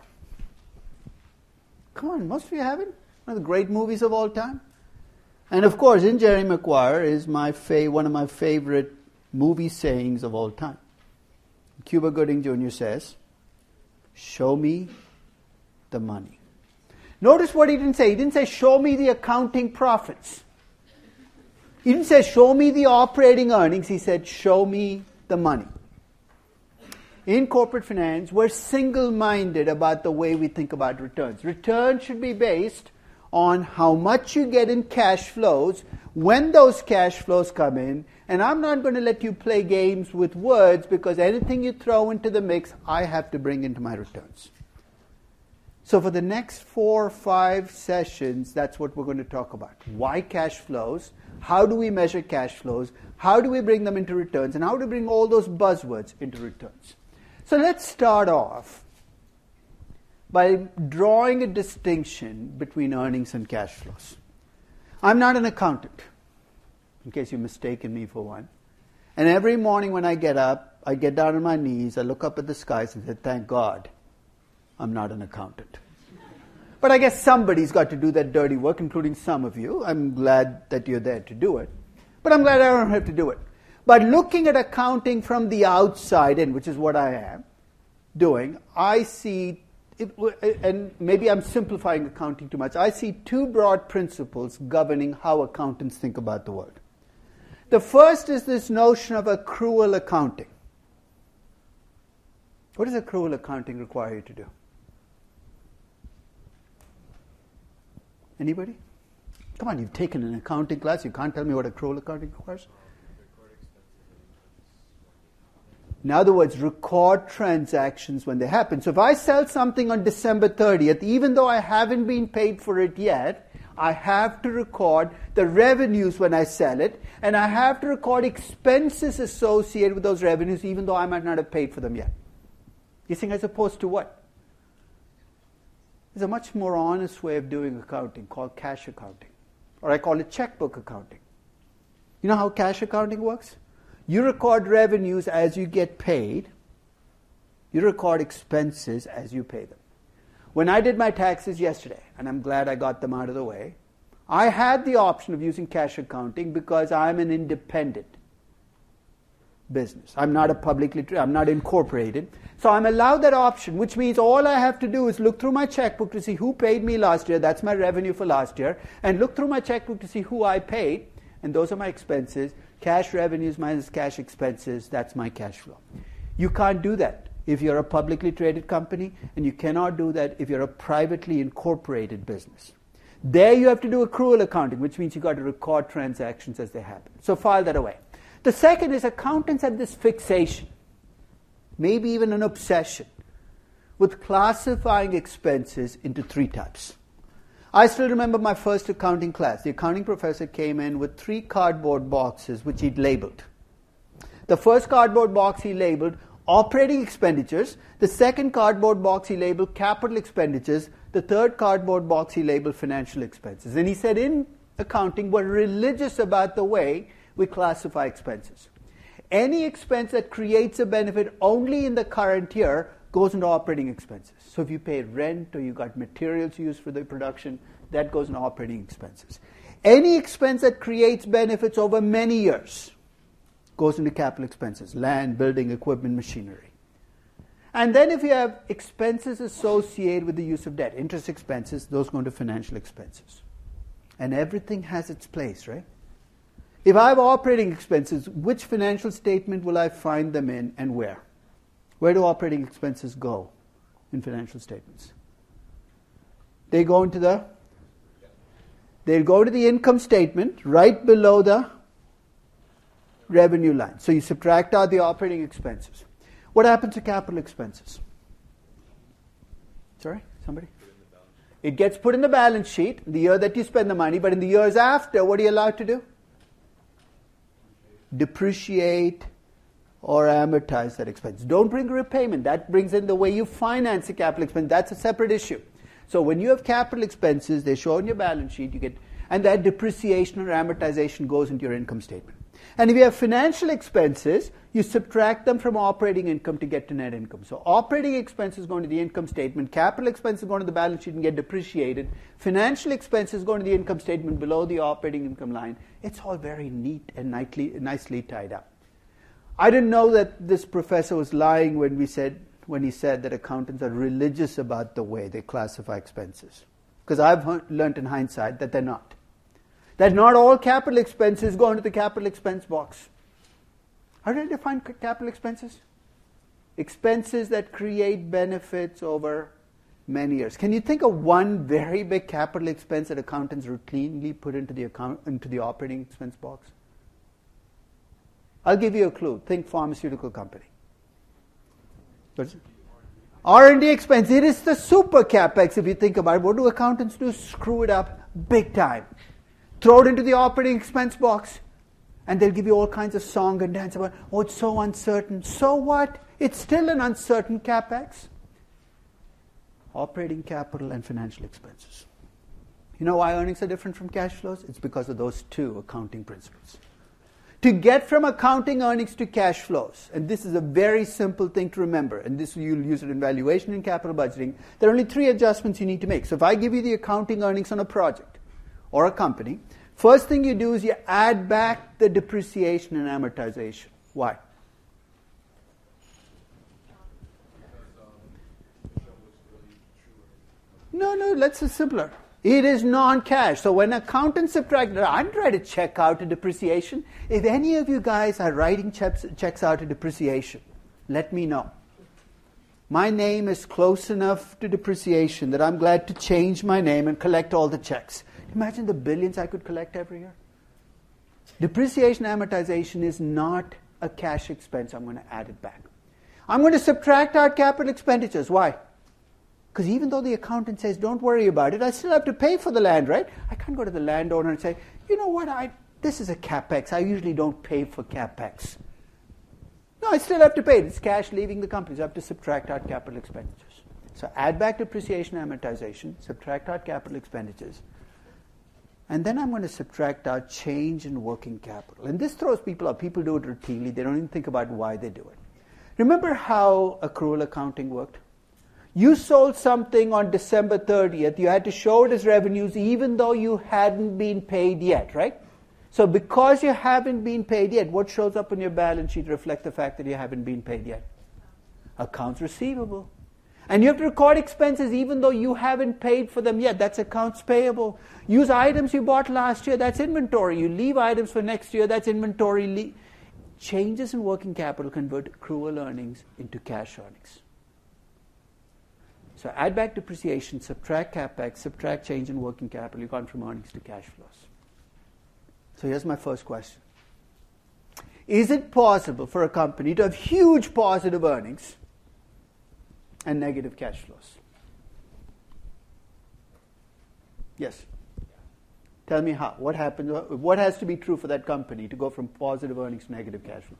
Come on, most of you haven't? One of the great movies of all time. And of course, in Jerry Maguire is my fa- one of my favorite movie sayings of all time. Cuba Gooding Junior says, "Show me the money." Notice what he didn't say. He didn't say, "Show me the accounting profits." He didn't say, "Show me the operating earnings." He said, "Show me the money." In corporate finance, we're single-minded about the way we think about returns. Returns should be based on how much you get in cash flows, when those cash flows come in, and I'm not going to let you play games with words, because anything you throw into the mix, I have to bring into my returns. So for the next four or five sessions, that's what we're going to talk about. Why cash flows? How do we measure cash flows? How do we bring them into returns? And how do we bring all those buzzwords into returns? So let's start off by drawing a distinction between earnings and cash flows. I'm not an accountant, in case you've mistaken me for one. And every morning when I get up, I get down on my knees, I look up at the skies and say, thank God I'm not an accountant. But I guess somebody's got to do that dirty work, including some of you. I'm glad that you're there to do it. But I'm glad I don't have to do it. But looking at accounting from the outside in, which is what I am doing, I see, it, and maybe I'm simplifying accounting too much, I see two broad principles governing how accountants think about the world. The first is this notion of accrual accounting. What does accrual accounting require you to do? Anybody? Come on, you've taken an accounting class. You can't tell me what accrual accounting requires? In other words, record transactions when they happen. So if I sell something on December thirtieth, even though I haven't been paid for it yet, I have to record the revenues when I sell it, and I have to record expenses associated with those revenues, even though I might not have paid for them yet. You think as opposed to what? There's a much more honest way of doing accounting called cash accounting, or I call it checkbook accounting. You know how cash accounting works? You record revenues as you get paid. You record expenses as you pay them. When I did my taxes yesterday, and I'm glad I got them out of the way, I had the option of using cash accounting because I'm an independent business. I'm not a publicly, I'm not incorporated. So I'm allowed that option, which means all I have to do is look through my checkbook to see who paid me last year. That's my revenue for last year. And look through my checkbook to see who I paid. And those are my expenses. Cash revenues minus cash expenses, that's my cash flow. You can't do that if you're a publicly traded company, and you cannot do that if you're a privately incorporated business. There you have to do accrual accounting, which means you've got to record transactions as they happen. So file that away. The second is accountants have this fixation, maybe even an obsession, with classifying expenses into three types. I still remember my first accounting class. The accounting professor came in with three cardboard boxes which he'd labeled. The first cardboard box he labeled operating expenditures. The second cardboard box he labeled capital expenditures. The third cardboard box he labeled financial expenses. And he said in accounting, we're religious about the way we classify expenses. Any expense that creates a benefit only in the current year goes into operating expenses. So if you pay rent or you got materials used for the production, that goes into operating expenses. Any expense that creates benefits over many years goes into capital expenses, land, building, equipment, machinery. And then if you have expenses associated with the use of debt, interest expenses, those go into financial expenses. And everything has its place, right? If I have operating expenses, which financial statement will I find them in and where? Where do operating expenses go in financial statements? They go into the, they'll go to the income statement right below the revenue line. So you subtract out the operating expenses. What happens to capital expenses? Sorry, somebody? It gets put in the balance sheet the year that you spend the money, but in the years after, what are you allowed to do? Depreciate or amortize that expense. Don't bring repayment. That brings in the way you finance the capital expense. That's a separate issue. So when you have capital expenses, they show on your balance sheet, you get, and that depreciation or amortization goes into your income statement. And if you have financial expenses, you subtract them from operating income to get to net income. So operating expenses go into the income statement, capital expenses go into the balance sheet and get depreciated, financial expenses go into the income statement below the operating income line. It's all very neat and nicely, nicely tied up. I didn't know that this professor was lying when we said when he said that accountants are religious about the way they classify expenses. Because I've learned in hindsight that they're not. That not all capital expenses go into the capital expense box. How do I define capital expenses? Expenses that create benefits over many years. Can you think of one very big capital expense that accountants routinely put into the account into the operating expense box? I'll give you a clue. Think pharmaceutical company. What is it? R and D expense. It is the super capex if you think about it. What do accountants do? Screw it up big time. Throw it into the operating expense box. And they'll give you all kinds of song and dance about, oh, it's so uncertain. So what? It's still an uncertain capex. Operating capital and financial expenses. You know why earnings are different from cash flows? It's because of those two accounting principles. To get from accounting earnings to cash flows, and this is a very simple thing to remember, and this you'll use it in valuation and capital budgeting, there are only three adjustments you need to make. So if I give you the accounting earnings on a project or a company, first thing you do is you add back the depreciation and amortization. Why? No, no, let's be simpler. It is non-cash. So when accountants subtract, I'm trying to check out a depreciation. If any of you guys are writing checks, checks out a depreciation, let me know. My name is close enough to depreciation that I'm glad to change my name and collect all the checks. Imagine the billions I could collect every year. Depreciation amortization is not a cash expense. I'm going to add it back. I'm going to subtract out capital expenditures. Why? Because even though the accountant says, don't worry about it, I still have to pay for the land, right? I can't go to the landowner and say, you know what, I, this is a capex. I usually don't pay for capex. No, I still have to pay it. It's cash leaving the company. So I have to subtract out capital expenditures. So add back depreciation and amortization, subtract out capital expenditures, and then I'm going to subtract out change in working capital. And this throws people off. People do it routinely. They don't even think about why they do it. Remember how accrual accounting worked? You sold something on December thirtieth. You had to show it as revenues even though you hadn't been paid yet, right? So because you haven't been paid yet, what shows up on your balance sheet reflects the fact that you haven't been paid yet? Accounts receivable. And you have to record expenses even though you haven't paid for them yet. That's accounts payable. Use items you bought last year. That's inventory. You leave items for next year. That's inventory. Le- Changes in working capital convert accrual earnings into cash earnings. So add back depreciation, subtract capex, subtract change in working capital. You've gone from earnings to cash flows. So here's my first question. Is it possible for a company to have huge positive earnings and negative cash flows? Yes. Tell me how. What happens? What has to be true for that company to go from positive earnings to negative cash flows?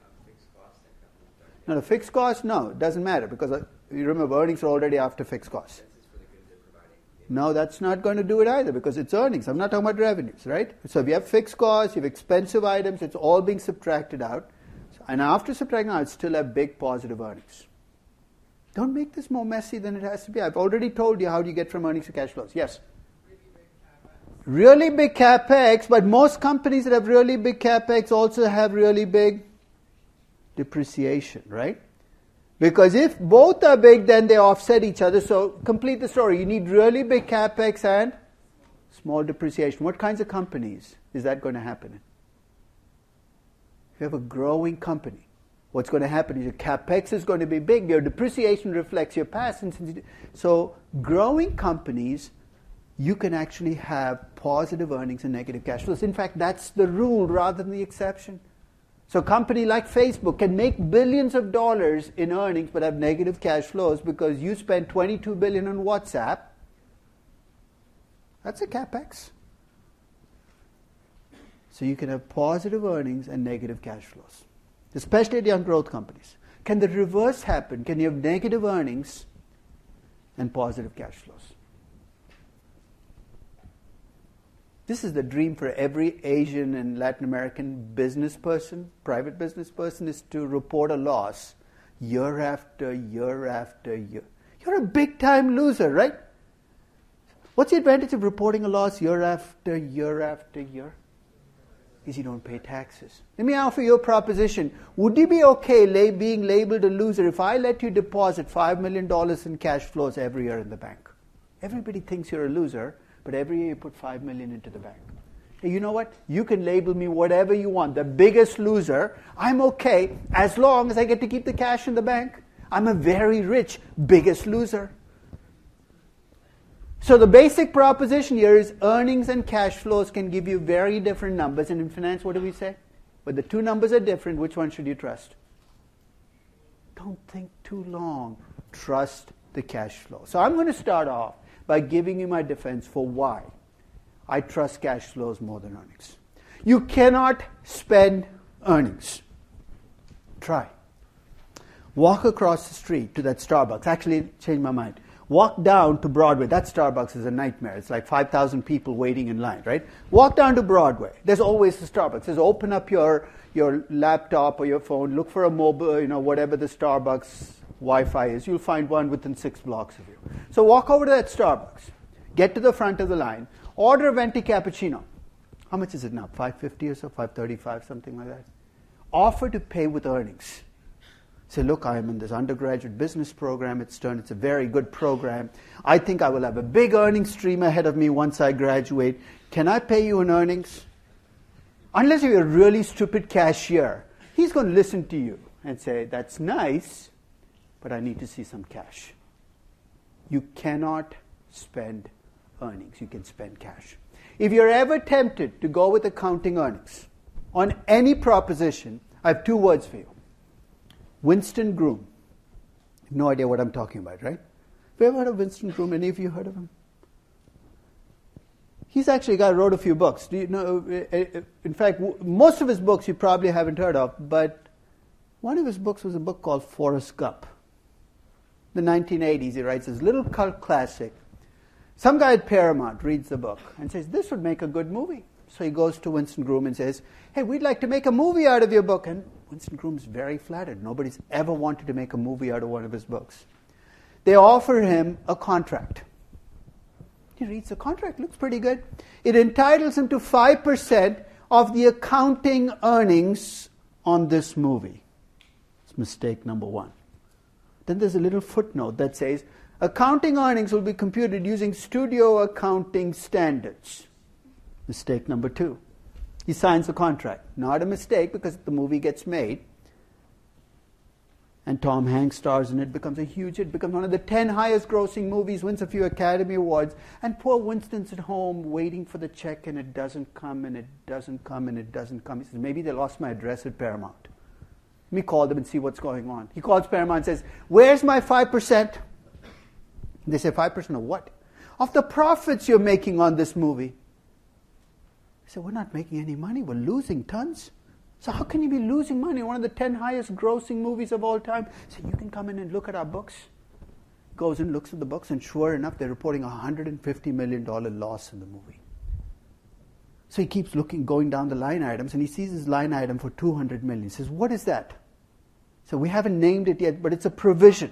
No, the fixed costs, no, it doesn't matter because uh, you remember earnings are already after fixed costs. No, that's not going to do it either because it's earnings. I'm not talking about revenues, right? So if you have fixed costs, you have expensive items, it's all being subtracted out. And after subtracting out, I still have big positive earnings. Don't make this more messy than it has to be. I've already told you how do you get from earnings to cash flows. Yes? Really big capex, but most companies that have really big capex also have really big depreciation, right? Because if both are big, then they offset each other. So complete the story. You need really big capex and small depreciation. What kinds of companies is that going to happen in? If you have a growing company, what's going to happen is your capex is going to be big. Your depreciation reflects your past. And so growing companies, you can actually have positive earnings and negative cash flows. In fact, that's the rule rather than the exception. So a company like Facebook can make billions of dollars in earnings but have negative cash flows because you spent twenty-two billion dollars on WhatsApp. That's a capex. So you can have positive earnings and negative cash flows, especially at young growth companies. Can the reverse happen? Can you have negative earnings and positive cash flows? This is the dream for every Asian and Latin American business person, private business person, is to report a loss year after year after year. You're a big time loser, right? What's the advantage of reporting a loss year after year after year? Is you don't pay taxes. Let me offer you a proposition. Would you be okay la- being labeled a loser if I let you deposit five million dollars in cash flows every year in the bank? Everybody thinks you're a loser, but every year you put five million dollars into the bank. Hey, you know what? You can label me whatever you want. The biggest loser, I'm okay as long as I get to keep the cash in the bank. I'm a very rich biggest loser. So the basic proposition here is earnings and cash flows can give you very different numbers. And in finance, what do we say? When the two numbers are different, which one should you trust? Don't think too long. Trust the cash flow. So I'm going to start off by giving you my defense for why I trust cash flows more than earnings. You cannot spend earnings. Try. Walk across the street to that Starbucks. Actually, change my mind. Walk down to Broadway. That Starbucks is a nightmare. It's like five thousand people waiting in line, right? Walk down to Broadway. There's always a Starbucks. Just open up your, your laptop or your phone. Look for a mobile, you know, whatever the Starbucks Wi-Fi is. You'll find one within six blocks of you. So walk over to that Starbucks. Get to the front of the line. Order a venti cappuccino. How much is it now? five fifty or so? five thirty-five, something like that. Offer to pay with earnings. Say, look, I am in this undergraduate business program at Stern. It's a very good program. I think I will have a big earnings stream ahead of me once I graduate. Can I pay you in earnings? Unless you're a really stupid cashier, he's going to listen to you and say, that's nice, but I need to see some cash. You cannot spend earnings. You can spend cash. If you're ever tempted to go with accounting earnings on any proposition, I have two words for you. Winston Groom. No idea what I'm talking about, right? Have you ever heard of Winston Groom? Any of you heard of him? He's actually a guy who wrote a few books. Do you know? In fact, most of his books you probably haven't heard of, but one of his books was a book called Forrest Gump. the nineteen eighties, he writes this little cult classic. Some guy at Paramount reads the book and says, this would make a good movie. So he goes to Winston Groom and says, hey, we'd like to make a movie out of your book. And Winston Groom's very flattered. Nobody's ever wanted to make a movie out of one of his books. They offer him a contract. He reads the contract, looks pretty good. It entitles him to five percent of the accounting earnings on this movie. It's mistake number one. Then there's a little footnote that says, accounting earnings will be computed using studio accounting standards. Mistake number two. He signs the contract. Not a mistake, because the movie gets made. And Tom Hanks stars in it, becomes a huge hit, becomes one of the ten highest grossing movies, wins a few Academy Awards, and poor Winston's at home waiting for the check, and it doesn't come, and it doesn't come, and it doesn't come. He says, maybe they lost my address at Paramount. Let me call them and see what's going on. He calls Paramount and says, where's my five percent? They say, five percent of what? Of the profits you're making on this movie. He said, we're not making any money. We're losing tons. So how can you be losing money on one of the ten highest grossing movies of all time? So you can come in and look at our books. Goes and looks at the books, and sure enough, they're reporting a one hundred fifty million dollars loss in the movie. So he keeps looking, going down the line items, and he sees his line item for two hundred million dollars. He says, what is that? So we haven't named it yet, but it's a provision.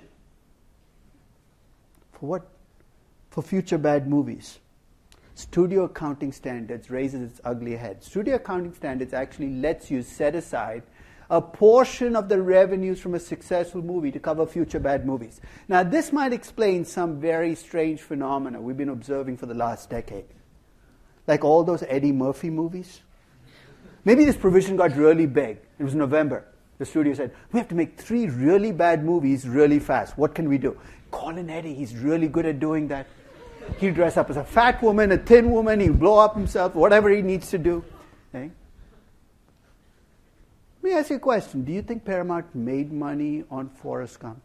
For what? For future bad movies. Studio accounting standards raises its ugly head. Studio accounting standards actually lets you set aside a portion of the revenues from a successful movie to cover future bad movies. Now, this might explain some very strange phenomena we've been observing for the last decade. Like all those Eddie Murphy movies. Maybe this provision got really big. It was November. The studio said, we have to make three really bad movies really fast. What can we do? Call in Eddie. He's really good at doing that. He'll dress up as a fat woman, a thin woman. He'll blow up himself, whatever he needs to do. Okay? Let me ask you a question. Do you think Paramount made money on Forrest Gump?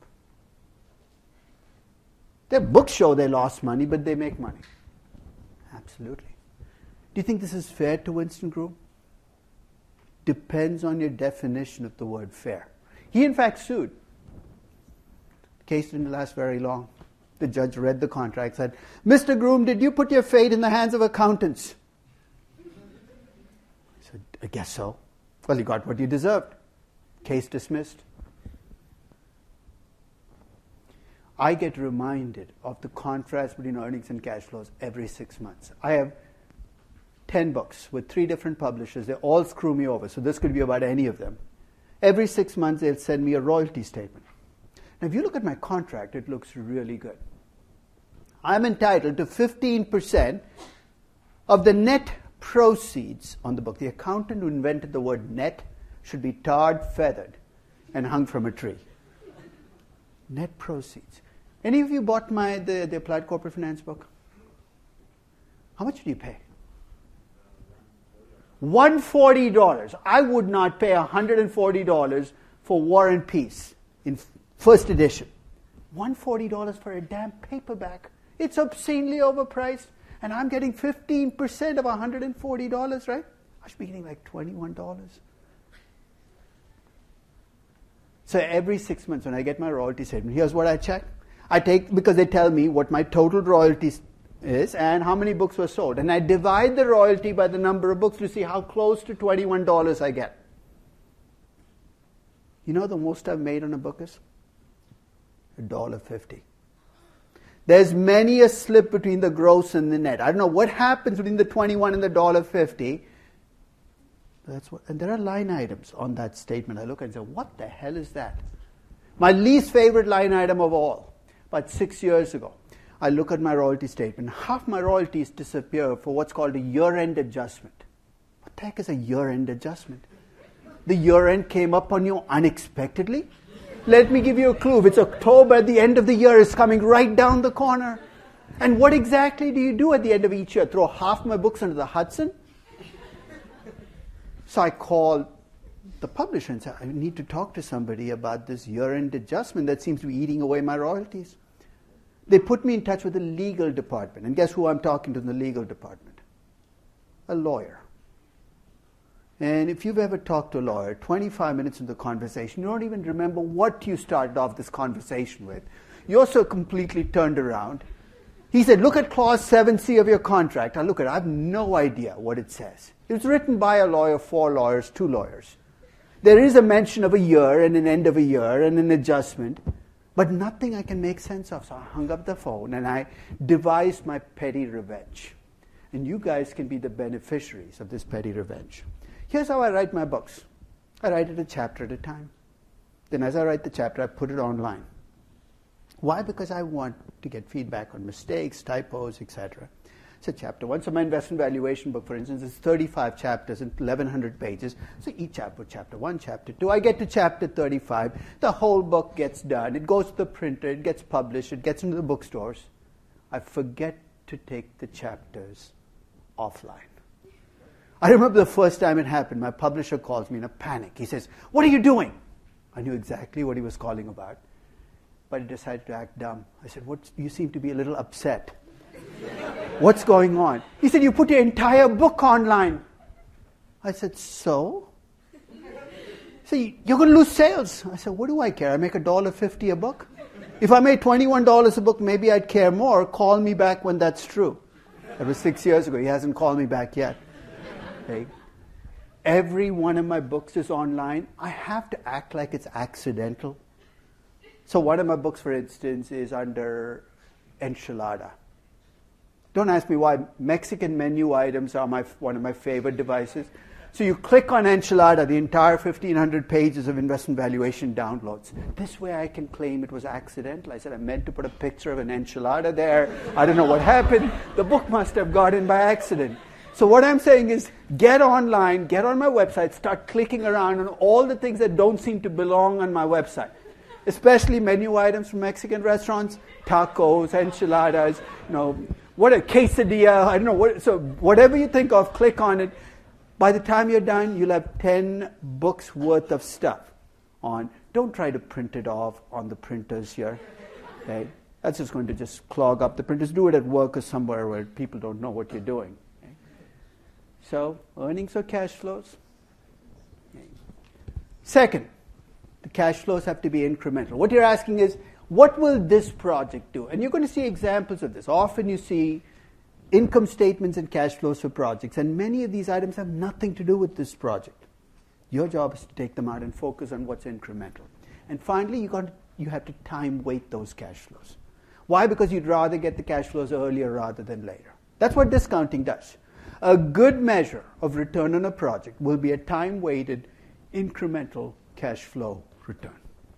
Their books show they lost money, but they make money. Absolutely. Do you think this is fair to Winston Groom? Depends on your definition of the word fair. He, in fact, sued. The case didn't last very long. The judge read the contract, said, Mister Groom, did you put your fate in the hands of accountants? He said, I guess so. Well, you got what you deserved. Case dismissed. I get reminded of the contrast between earnings and cash flows every six months. I have ten books with three different publishers. They all screw me over, so this could be about any of them. Every six months, they'll send me a royalty statement. Now, if you look at my contract, it looks really good. I'm entitled to fifteen percent of the net proceeds on the book. The accountant who invented the word net should be tarred, feathered, and hung from a tree. Net proceeds. Any of you bought my the, the Applied Corporate Finance book? How much did you pay? one hundred forty dollars. I would not pay one hundred forty dollars for War and Peace in first edition. one hundred forty dollars for a damn paperback. It's obscenely overpriced. And I'm getting fifteen percent of one hundred forty dollars, right? I should be getting like twenty-one dollars. So every six months when I get my royalty statement, here's what I check. I take, because they tell me what my total royalties is and how many books were sold. And I divide the royalty by the number of books to see how close to twenty-one dollars I get. You know the most I've made on a book is? one dollar fifty. There's many a slip between the gross and the net. I don't know what happens between the twenty-one and the one dollar fifty. That's what, and there are line items on that statement. I look and say, what the hell is that? My least favorite line item of all. About six years ago, I look at my royalty statement. Half my royalties disappear for what's called a year-end adjustment. What the heck is a year-end adjustment? The year-end came up on you unexpectedly? Let me give you a clue. If it's October, the end of the year is coming right down the corner. And what exactly do you do at the end of each year? Throw half my books into the Hudson? So I call the publisher and say, I need to talk to somebody about this year-end adjustment that seems to be eating away my royalties. They put me in touch with the legal department. And guess who I'm talking to in the legal department? A lawyer. And if you've ever talked to a lawyer, twenty-five minutes into the conversation, you don't even remember what you started off this conversation with. You're so completely turned around. He said, look at clause seven C of your contract. I look at it. I have no idea what it says. It was written by a lawyer, four lawyers, two lawyers. There is a mention of a year and an end of a year and an adjustment, but nothing I can make sense of. So I hung up the phone and I devised my petty revenge. And you guys can be the beneficiaries of this petty revenge. Here's how I write my books. I write it a chapter at a time. Then as I write the chapter, I put it online. Why? Because I want to get feedback on mistakes, typos, et cetera. So chapter one. So my investment valuation book, for instance, is thirty-five chapters and eleven hundred pages. So each chapter, chapter one, chapter two. I get to chapter thirty-five. The whole book gets done. It goes to the printer. It gets published. It gets into the bookstores. I forget to take the chapters offline. I remember the first time it happened. My publisher calls me in a panic. He says, "What are you doing?" I knew exactly what he was calling about. But I decided to act dumb. I said, "What? You seem to be a little upset. What's going on?" He said, "You put your entire book online." I said, "So?" He said, "You're going to lose sales." I said, "What do I care? I make a dollar fifty a book. If I made twenty-one dollars a book, maybe I'd care more. Call me back when that's true." That was six years ago. He hasn't called me back yet. Okay. Every one of my books is online. I have to act like it's accidental. So one of my books, for instance, is under enchilada. Don't ask me why. Mexican menu items are my one of my favorite devices. So you click on enchilada, the entire fifteen hundred pages of investment valuation downloads. This way I can claim it was accidental. I said I meant to put a picture of an enchilada there. I don't know what happened. The book must have got in by accident. So what I'm saying is get online, get on my website, start clicking around on all the things that don't seem to belong on my website. Especially menu items from Mexican restaurants, tacos, enchiladas, you know, what a quesadilla, I don't know. What, so whatever you think of, click on it. By the time you're done, you'll have ten books worth of stuff on. Don't try to print it off on the printers here. Okay? That's just going to just clog up the printers. Do it at work or somewhere where people don't know what you're doing. Okay? So, earnings or cash flows. Okay. Second, the cash flows have to be incremental. What you're asking is, what will this project do? And you're going to see examples of this. Often you see income statements and cash flows for projects, and many of these items have nothing to do with this project. Your job is to take them out and focus on what's incremental. And finally, you got to, you have to time weight those cash flows. Why? Because you'd rather get the cash flows earlier rather than later. That's what discounting does. A good measure of return on a project will be a time-weighted, incremental cash flow return.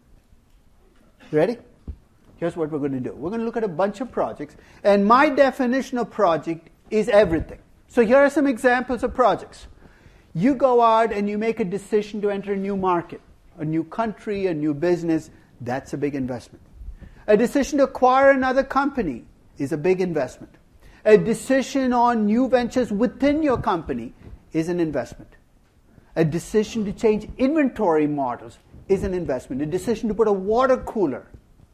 Ready? Here's what we're going to do. We're going to look at a bunch of projects, and my definition of project is everything. So here are some examples of projects. You go out and you make a decision to enter a new market, a new country, a new business. That's a big investment. A decision to acquire another company is a big investment. A decision on new ventures within your company is an investment. A decision to change inventory models is an investment. A decision to put a water cooler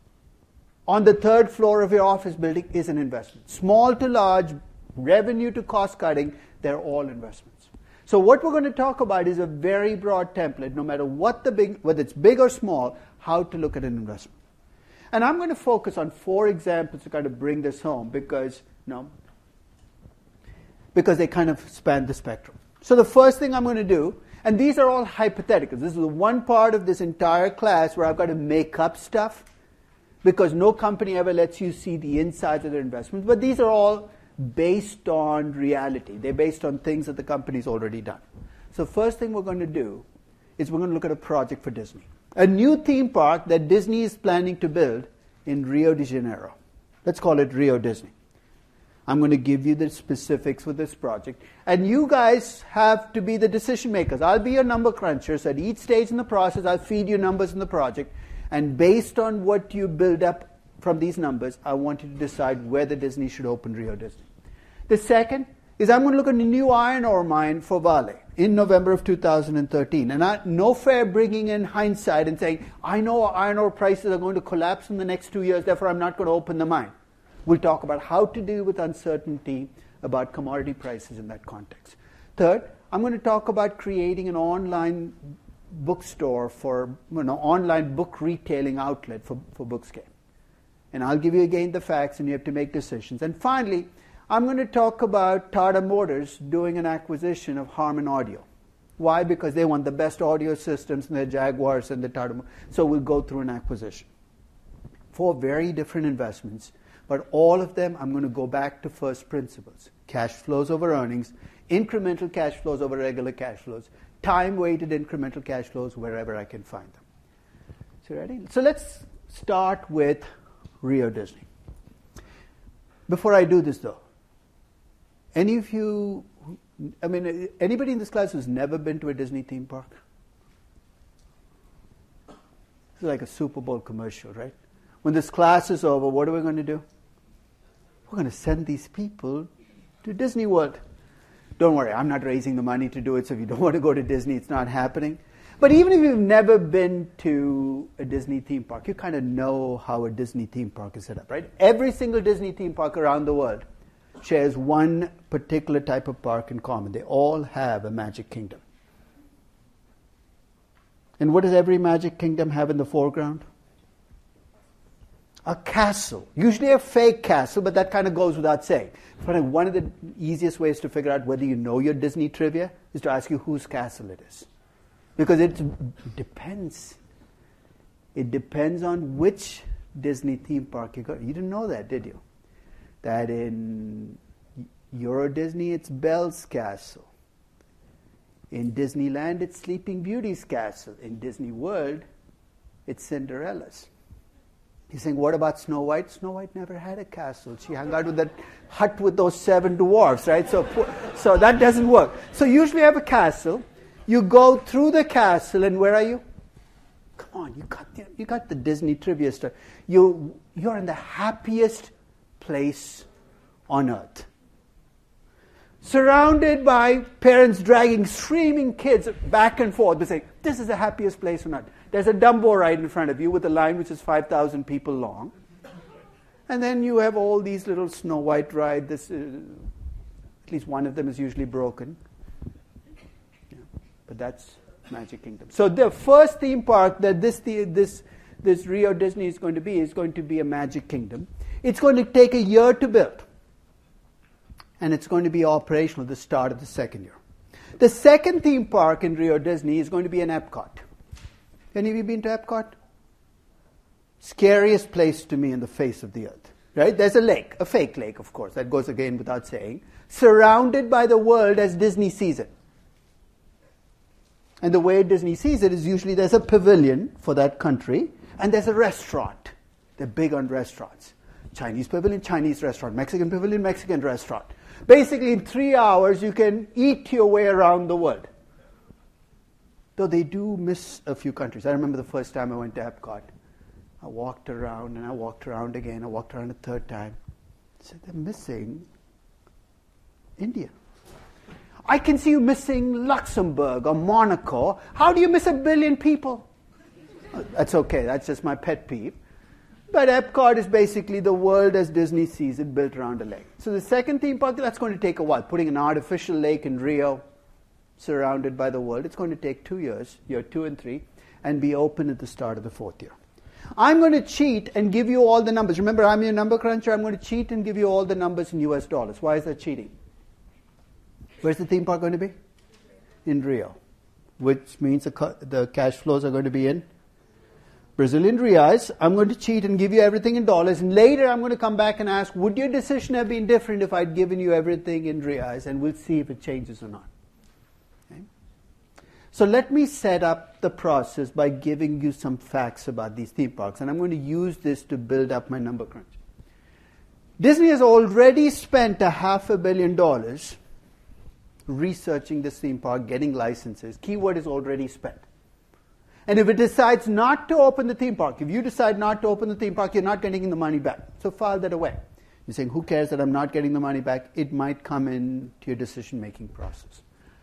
on the third floor of your office building is an investment. Small to large, revenue to cost cutting, they're all investments. So what we're going to talk about is a very broad template, no matter what the big, whether it's big or small, how to look at an investment. And I'm going to focus on four examples to kind of bring this home because, you know, because they kind of span the spectrum. So the first thing I'm going to do, and these are all hypotheticals. This is the one part of this entire class where I've got to make up stuff, because no company ever lets you see the insides of their investments. But these are all based on reality. They're based on things that the company's already done. So first thing we're going to do is we're going to look at a project for Disney. A new theme park that Disney is planning to build in Rio de Janeiro. Let's call it Rio Disney. I'm going to give you the specifics with this project. And you guys have to be the decision makers. I'll be your number cruncher. So at each stage in the process, I'll feed you numbers in the project. And based on what you build up from these numbers, I want you to decide whether Disney should open Rio Disney. The second is I'm going to look at a new iron ore mine for Vale in November of two thousand thirteen. And I, no fair bringing in hindsight and saying, I know iron ore prices are going to collapse in the next two years, therefore I'm not going to open the mine. We'll talk about how to deal with uncertainty about commodity prices in that context. Third, I'm going to talk about creating an online bookstore for, you know, online book retailing outlet for, for Bookscape. And I'll give you again the facts, and you have to make decisions. And finally, I'm going to talk about Tata Motors doing an acquisition of Harman Audio. Why? Because they want the best audio systems in their Jaguars and the Tata Motors. So we'll go through an acquisition. Four very different investments, but all of them I'm going to go back to first principles. Cash flows over earnings, incremental cash flows over regular cash flows, time-weighted incremental cash flows wherever I can find them. So ready? So let's start with Rio Disney. Before I do this, though, any of you, I mean, anybody in this class who's never been to a Disney theme park? It's like a Super Bowl commercial, right? When this class is over, what are we going to do? We're going to send these people to Disney World. Don't worry, I'm not raising the money to do it, so if you don't want to go to Disney, it's not happening. But even if you've never been to a Disney theme park, you kind of know how a Disney theme park is set up, right? Every single Disney theme park around the world shares one particular type of park in common. They all have a Magic Kingdom. And what does every Magic Kingdom have in the foreground? A castle. Usually a fake castle, but that kind of goes without saying. But one of the easiest ways to figure out whether you know your Disney trivia is to ask you whose castle it is. Because it depends. It depends on which Disney theme park you go. You didn't know that, did you? That in Euro Disney, it's Belle's castle. In Disneyland, it's Sleeping Beauty's castle. In Disney World, it's Cinderella's. You're saying, what about Snow White? Snow White never had a castle. She hung out with that hut with those seven dwarfs, right? So, so that doesn't work. So usually you have a castle. You go through the castle, and where are you? Come on, you got the, you got the Disney trivia stuff. You, you're in the happiest place on earth. Surrounded by parents dragging screaming kids back and forth. They say, this is the happiest place on earth. There's a Dumbo ride in front of you with a line which is five thousand people long. And then you have all these little Snow White rides. This, uh, at least one of them is usually broken. Yeah. But that's Magic Kingdom. So the first theme park that this, this, this Rio Disney is going to be is going to be a Magic Kingdom. It's going to take a year to build. And it's going to be operational at the start of the second year. The second theme park in Rio Disney is going to be an Epcot. Any of you been to Epcot? Scariest place to me in the face of the earth. Right? There's a lake, a fake lake, of course. That goes again without saying. Surrounded by the world as Disney sees it. And the way Disney sees it is usually there's a pavilion for that country, and there's a restaurant. They're big on restaurants. Chinese pavilion, Chinese restaurant. Mexican pavilion, Mexican restaurant. Basically, in three hours, you can eat your way around the world. Though they do miss a few countries. I remember the first time I went to Epcot. I walked around, and I walked around again. I walked around a third time. I said, they're missing India. I can see you missing Luxembourg or Monaco. How do you miss a billion people? That's okay. That's just my pet peeve. But Epcot is basically the world as Disney sees it, built around a lake. So the second theme park, that's going to take a while. Putting an artificial lake in Rio, surrounded by the world, it's going to take two years, year two and three, and be open at the start of the fourth year. I'm going to cheat and give you all the numbers. Remember, I'm your number cruncher. I'm going to cheat and give you all the numbers in U S dollars. Why is that cheating? Where's the theme park going to be? In Rio, which means the, ca- the cash flows are going to be in Brazilian reais. I'm going to cheat and give you everything in dollars. And later I'm going to come back and ask, would your decision have been different if I'd given you everything in reais? And we'll see if it changes or not. Okay? So let me set up the process by giving you some facts about these theme parks. And I'm going to use this to build up my number crunch. Disney has already spent a half a billion dollars researching this theme park, getting licenses. Keyword is already spent. And if it decides not to open the theme park, if you decide not to open the theme park, you're not getting the money back. So file that away. You're saying, who cares that I'm not getting the money back? It might come into your decision-making process.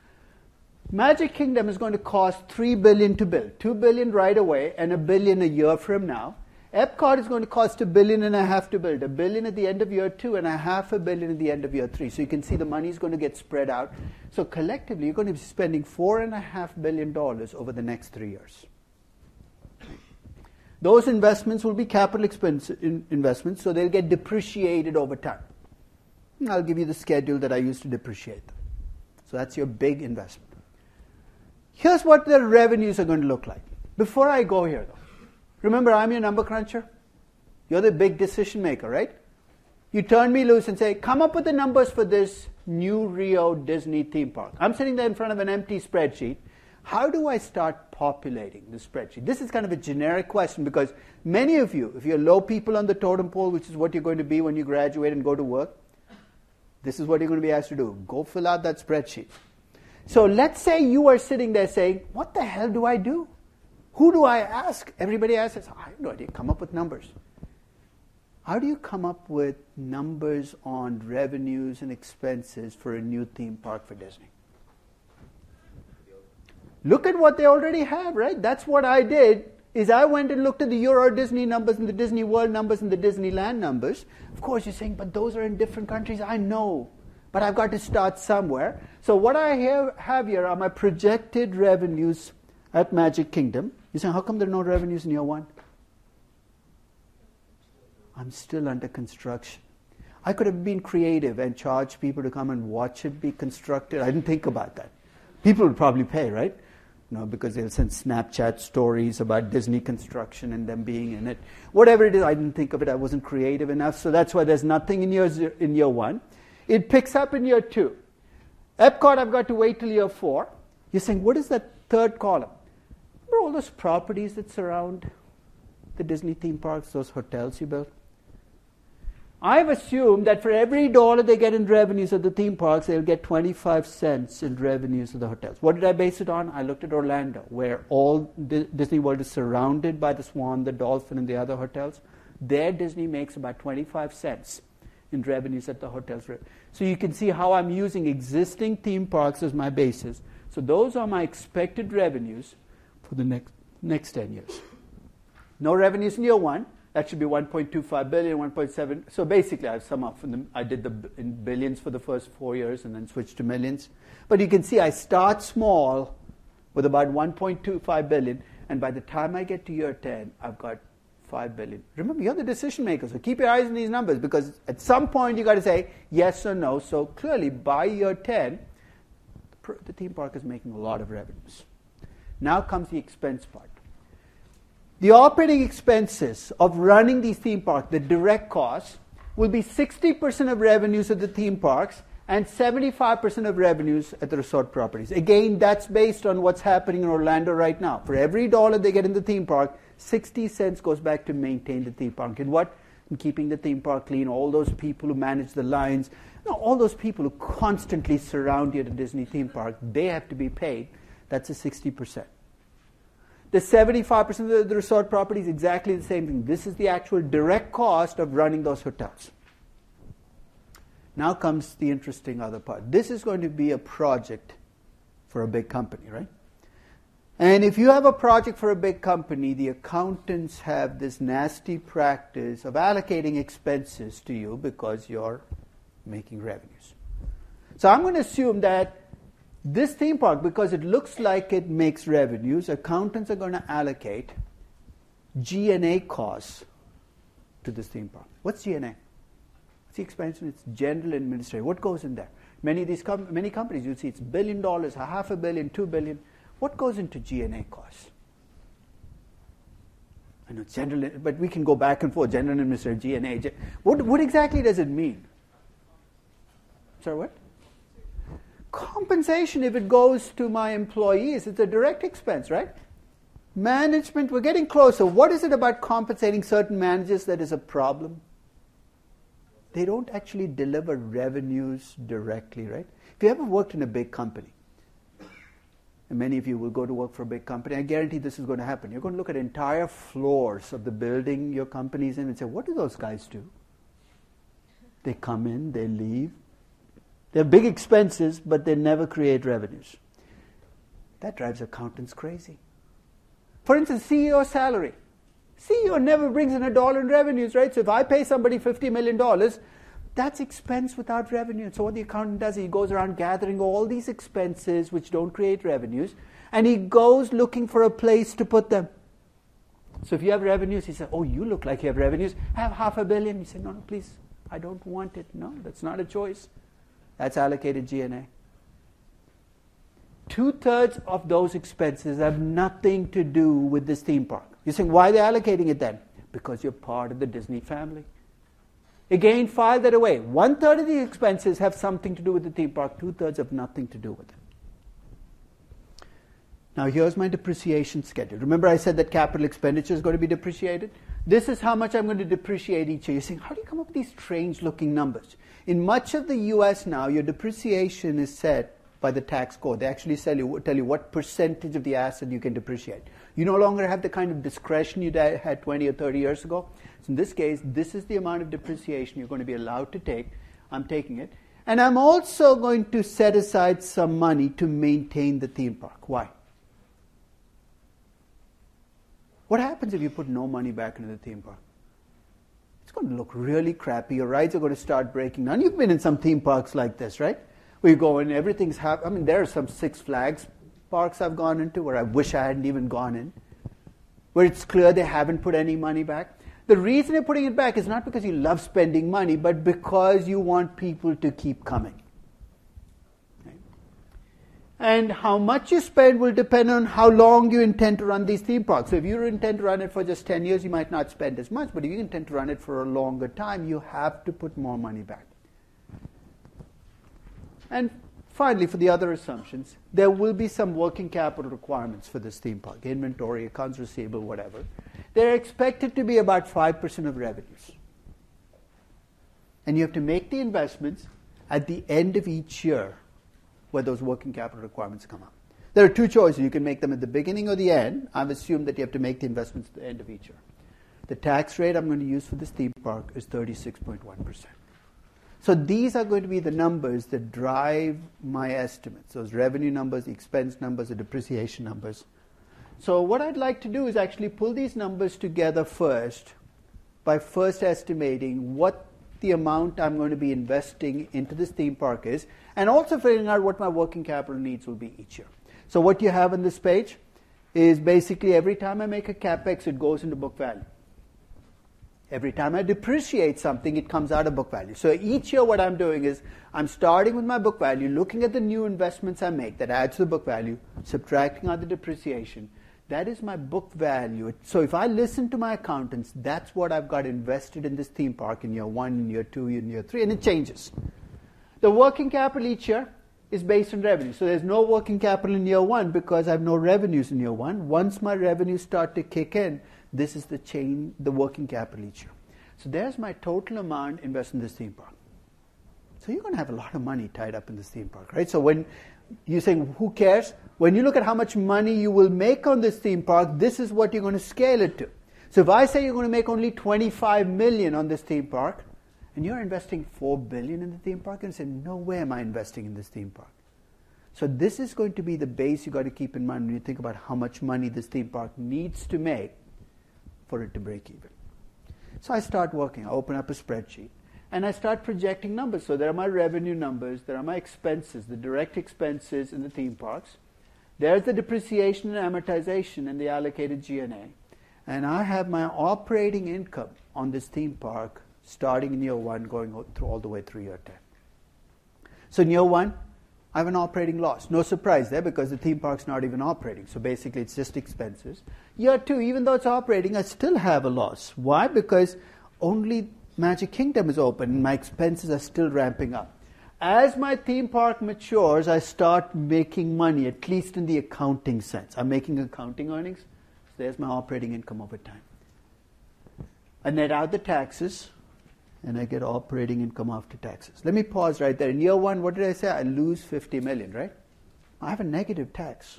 Magic Kingdom is going to cost three billion dollars to build. two billion dollars right away and a billion a year from now. Epcot is going to cost a billion and a half to build. A billion at the end of year two and a half a billion at the end of year three. So you can see the money is going to get spread out. So collectively, you're going to be spending four and a half billion dollars over the next three years. Those investments will be capital expense in investments, so they'll get depreciated over time. And I'll give you the schedule that I use to depreciate them. So that's your big investment. Here's what the revenues are going to look like. Before I go here, though, remember I'm your number cruncher? You're the big decision maker, right? You turn me loose and say, come up with the numbers for this new Rio Disney theme park. I'm sitting there in front of an empty spreadsheet. How do I start populating the spreadsheet? This is kind of a generic question because many of you, if you're low people on the totem pole, which is what you're going to be when you graduate and go to work, this is what you're going to be asked to do. Go fill out that spreadsheet. So let's say you are sitting there saying, what the hell do I do? Who do I ask? Everybody asks, I have no idea. Come up with numbers. How do you come up with numbers on revenues and expenses for a new theme park for Disney? Look at what they already have, right? That's what I did, is I went and looked at the Euro Disney numbers and the Disney World numbers and the Disneyland numbers. Of course, you're saying, but those are in different countries. I know, but I've got to start somewhere. So what I have, have here are my projected revenues at Magic Kingdom. You're saying, how come there are no revenues in year one? I'm still under construction. I could have been creative and charged people to come and watch it be constructed. I didn't think about that. People would probably pay, right? You know, because they'll send Snapchat stories about Disney construction and them being in it. Whatever it is, I didn't think of it. I wasn't creative enough. So that's why there's nothing in year, zero, in year one. It picks up in year two. Epcot, I've got to wait till year four. You're saying, what is that third column? Remember all those properties that surround the Disney theme parks, those hotels you built? I've assumed that for every dollar they get in revenues at the theme parks, they'll get twenty-five cents in revenues of the hotels. What did I base it on? I looked at Orlando, where all D- Disney World is surrounded by the Swan, the Dolphin, and the other hotels. There, Disney makes about twenty-five cents in revenues at the hotels. So you can see how I'm using existing theme parks as my basis. So those are my expected revenues for the next next ten years. No revenues in year one. That should be one point two five billion, one point seven. So basically, I've sum up from the, I did the in billions for the first four years and then switched to millions. But you can see I start small with about one point two five billion, and by the time I get to year ten, I've got five billion. Remember, you're the decision maker, so keep your eyes on these numbers because at some point you got to say yes or no. So clearly, by year ten, the theme park is making a lot of revenues. Now comes the expense part. The operating expenses of running these theme parks, the direct costs, will be sixty percent of revenues at the theme parks and seventy-five percent of revenues at the resort properties. Again, that's based on what's happening in Orlando right now. For every dollar they get in the theme park, sixty cents goes back to maintain the theme park. And what? In keeping the theme park clean, all those people who manage the lines, you know, all those people who constantly surround you at a Disney theme park, they have to be paid. That's a sixty percent. The seventy-five percent of the resort property is exactly the same thing. This is the actual direct cost of running those hotels. Now comes the interesting other part. This is going to be a project for a big company, right? And if you have a project for a big company, the accountants have this nasty practice of allocating expenses to you because you're making revenues. So I'm going to assume that this theme park, because it looks like it makes revenues, accountants are going to allocate G and A costs to this theme park. What's G and A? What's the expense? It's general administrative. What goes in there? Many of these com- many companies, you'll see it's billion dollars, a half a billion, two billion. What goes into G and A costs? I know it's general, but we can go back and forth. General administrative, G and A. What, what exactly does it mean? Sorry, what? Compensation, if it goes to my employees, it's a direct expense, right? Management, we're getting closer. What is it about compensating certain managers that is a problem? They don't actually deliver revenues directly, right? If you ever worked in a big company, and many of you will go to work for a big company, I guarantee this is going to happen. You're going to look at entire floors of the building your company's in and say, what do those guys do? They come in, they leave. They're big expenses, but they never create revenues. That drives accountants crazy. For instance, C E O salary. C E O never brings in a dollar in revenues, right? So if I pay somebody fifty million dollars, that's expense without revenue. So what the accountant does, he goes around gathering all these expenses which don't create revenues, and he goes looking for a place to put them. So if you have revenues, he said, oh, you look like you have revenues. Have half a billion. You say, no, no, please, I don't want it. No, that's not a choice. That's allocated G and A. Two-thirds of those expenses have nothing to do with this theme park. You're saying, why are they allocating it then? Because you're part of the Disney family. Again, file that away. One-third of the expenses have something to do with the theme park. Two-thirds have nothing to do with it. Now here's my depreciation schedule. Remember I said that capital expenditure is going to be depreciated? This is how much I'm going to depreciate each year. You're saying, how do you come up with these strange looking numbers? In much of the U S now, your depreciation is set by the tax code. They actually tell you, tell you what percentage of the asset you can depreciate. You no longer have the kind of discretion you had twenty or thirty years ago. So in this case, this is the amount of depreciation you're going to be allowed to take. I'm taking it. And I'm also going to set aside some money to maintain the theme park. Why? What happens if you put no money back into the theme park? It's going to look really crappy. Your rides are going to start breaking down. You've been in some theme parks like this, right? Where you go and everything's happening. I mean, there are some Six Flags parks I've gone into where I wish I hadn't even gone in, where it's clear they haven't put any money back. The reason you're putting it back is not because you love spending money, but because you want people to keep coming. And how much you spend will depend on how long you intend to run these theme parks. So if you intend to run it for just ten years, you might not spend as much. But if you intend to run it for a longer time, you have to put more money back. And finally, for the other assumptions, there will be some working capital requirements for this theme park. Inventory, accounts receivable, whatever. They're expected to be about five percent of revenues. And you have to make the investments at the end of each year where those working capital requirements come up. There are two choices. You can make them at the beginning or the end. I've assumed that you have to make the investments at the end of each year. The tax rate I'm going to use for this theme park is thirty-six point one percent. So these are going to be the numbers that drive my estimates. Those revenue numbers, the expense numbers, the depreciation numbers. So what I'd like to do is actually pull these numbers together first by first estimating what the amount I'm going to be investing into this theme park is, and also figuring out what my working capital needs will be each year. So what you have on this page is basically every time I make a capex, it goes into book value. Every time I depreciate something, it comes out of book value. So each year what I'm doing is I'm starting with my book value, looking at the new investments I make that adds to the book value, subtracting out the depreciation. That is my book value. So if I listen to my accountants, that's what I've got invested in this theme park in year one, in year two, in year three, and it changes. The working capital each year is based on revenue. So there's no working capital in year one because I have no revenues in year one. Once my revenues start to kick in, this is the chain, the working capital each year. So there's my total amount invested in this theme park. So you're going to have a lot of money tied up in this theme park, right? So when you're saying, who cares? When you look at how much money you will make on this theme park, this is what you're going to scale it to. So if I say you're going to make only twenty-five million dollars on this theme park, and you're investing four billion dollars in the theme park, and say, no way am I investing in this theme park. So this is going to be the base you've got to keep in mind when you think about how much money this theme park needs to make for it to break even. So I start working. I open up a spreadsheet. And I start projecting numbers. So there are my revenue numbers. There are my expenses, the direct expenses in the theme parks. There's the depreciation and amortization and the allocated G and A. And I have my operating income on this theme park starting in year one, going through all the way through year ten. So in year one, I have an operating loss. No surprise there because the theme park's not even operating. So basically it's just expenses. Year two, even though it's operating, I still have a loss. Why? Because only Magic Kingdom is open and my expenses are still ramping up. As my theme park matures, I start making money, at least in the accounting sense. I'm making accounting earnings. So there's my operating income over time. I net out the taxes, and I get operating income after taxes. Let me pause right there. In year one, what did I say? I lose fifty million dollars, right? I have a negative tax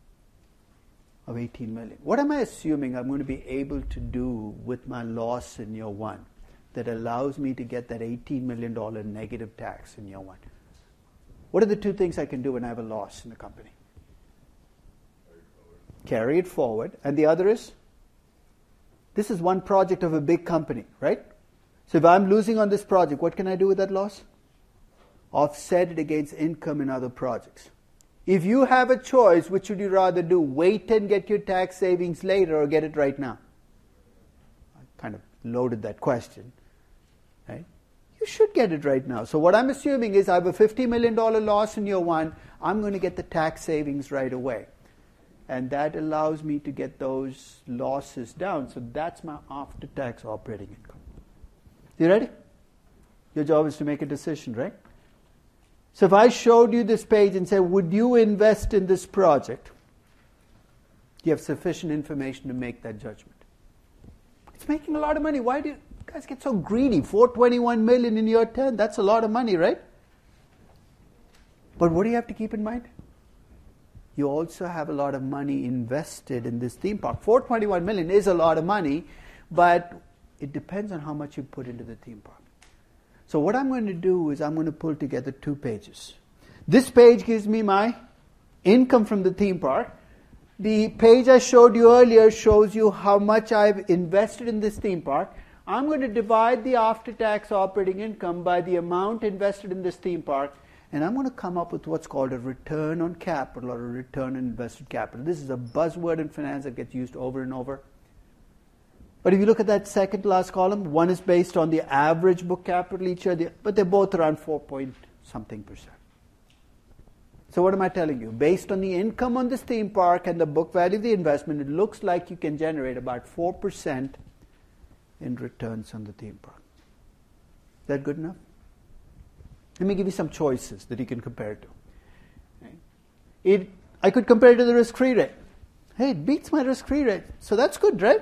of eighteen million dollars. What am I assuming I'm going to be able to do with my loss in year one that allows me to get that eighteen million dollars negative tax in year one? What are the two things I can do when I have a loss in the company? Carry it forward. And the other is, this is one project of a big company, right? So if I'm losing on this project, what can I do with that loss? Offset it against income in other projects. If you have a choice, which would you rather do? Wait and get your tax savings later or get it right now? kind of loaded that question, right? You should get it right now. So what I'm assuming is I have a fifty million dollars loss in year one. I'm going to get the tax savings right away. And that allows me to get those losses down. So that's my after-tax operating income. You ready? Your job is to make a decision, right? So if I showed you this page and said, would you invest in this project? You have sufficient information to make that judgment. It's making a lot of money. Why do you guys get so greedy? four hundred twenty-one million dollars in year ten, that's a lot of money, right? But what do you have to keep in mind? You also have a lot of money invested in this theme park. four hundred twenty-one million dollars is a lot of money, but it depends on how much you put into the theme park. So what I'm going to do is I'm going to pull together two pages. This page gives me my income from the theme park. The page I showed you earlier shows you how much I've invested in this theme park. I'm going to divide the after-tax operating income by the amount invested in this theme park, and I'm going to come up with what's called a return on capital or a return on invested capital. This is a buzzword in finance that gets used over and over. But if you look at that second last column, one is based on the average book capital each year, but they're both around four point something percent. So what am I telling you? Based on the income on this theme park and the book value of the investment, it looks like you can generate about four percent in returns on the theme park. Is that good enough? Let me give you some choices that you can compare it to. Okay. It, I could compare it to the risk-free rate. Hey, it beats my risk-free rate. So that's good, right?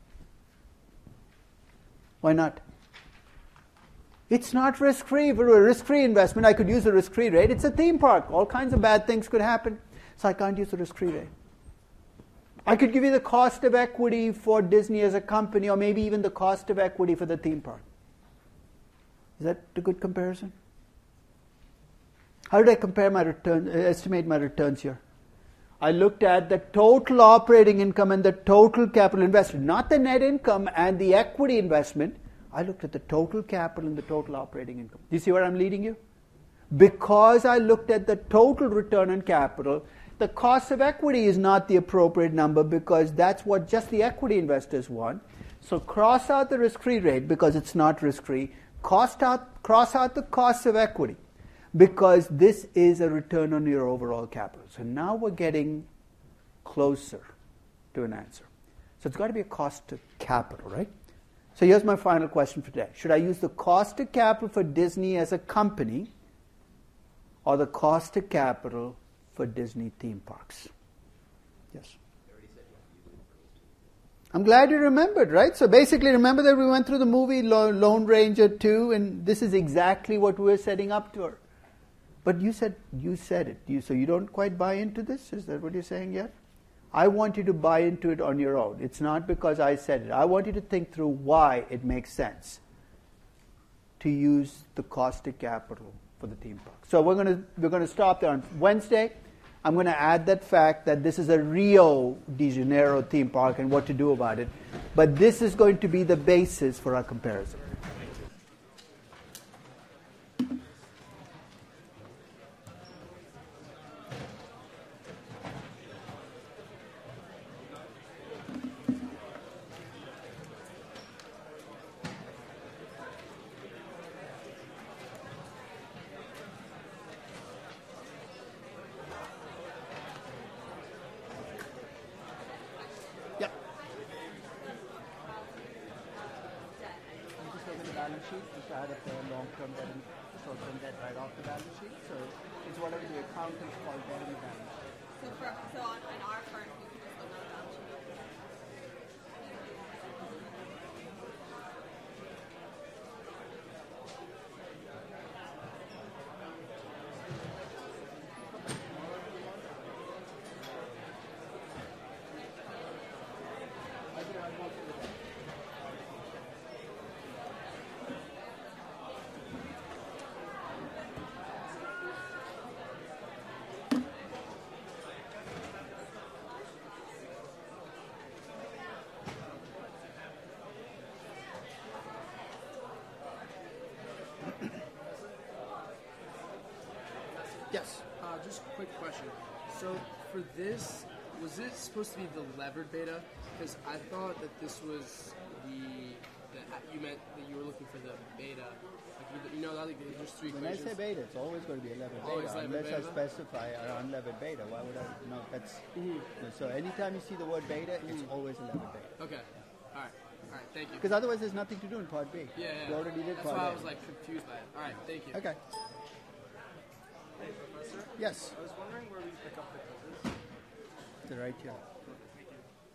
Why not? It's not risk-free. For a risk-free investment, I could use a risk-free rate. It's a theme park. All kinds of bad things could happen. So I can't use the risk-free rate. I could give you the cost of equity for Disney as a company, or maybe even the cost of equity for the theme park. Is that a good comparison? How did I compare my return, estimate my returns here? I looked at the total operating income and the total capital invested, not the net income and the equity investment. I looked at the total capital and the total operating income. Do you see where I'm leading you? Because I looked at the total return on capital, the cost of equity is not the appropriate number because that's what just the equity investors want. So cross out the risk-free rate because it's not risk-free. Cost out, cross out the cost of equity because this is a return on your overall capital. So now we're getting closer to an answer. So it's got to be a cost of capital, right? So here's my final question for today. Should I use the cost of capital for Disney as a company or the cost of capital for Disney theme parks? Yes. I'm glad you remembered, right? So basically, remember that we went through the movie Lone Ranger two, and this is exactly what we're setting up to her. But you said you said it. You, so you don't quite buy into this? Is that what you're saying yet? I want you to buy into it on your own. It's not because I said it. I want you to think through why it makes sense to use the cost of capital for the theme park. So we're going to we're going to stop there on Wednesday. I'm going to add that fact that this is a Rio de Janeiro theme park and what to do about it. But this is going to be the basis for our comparison. Long-term debt and short-term debt right off the balance sheet. So it's whatever the accountants call debt in the balance sheet. So, for, so on, on our part, we can just look on the balance sheet. Yes. Uh, just a quick question. So for this, was it supposed to be the levered beta? Because I thought that this was the you meant that you were looking for the beta. Like you, you know, like there's three When I equations. say beta, it's always going to be eleven Always beta, eleven unless I beta? specify an unleavened beta. Why would I? No, that's Mhm. so. Anytime you see the word beta, it's Mhm. always eleven beta. Okay. All right. All right. Thank you. Because otherwise, there's nothing to do in Part B. Yeah, yeah. You already did That's Part why A. I was like confused by it. All right. Thank you. Okay. Hey, Professor. Yes. I was wondering where we pick up the quizzes. They're right here. Thank you.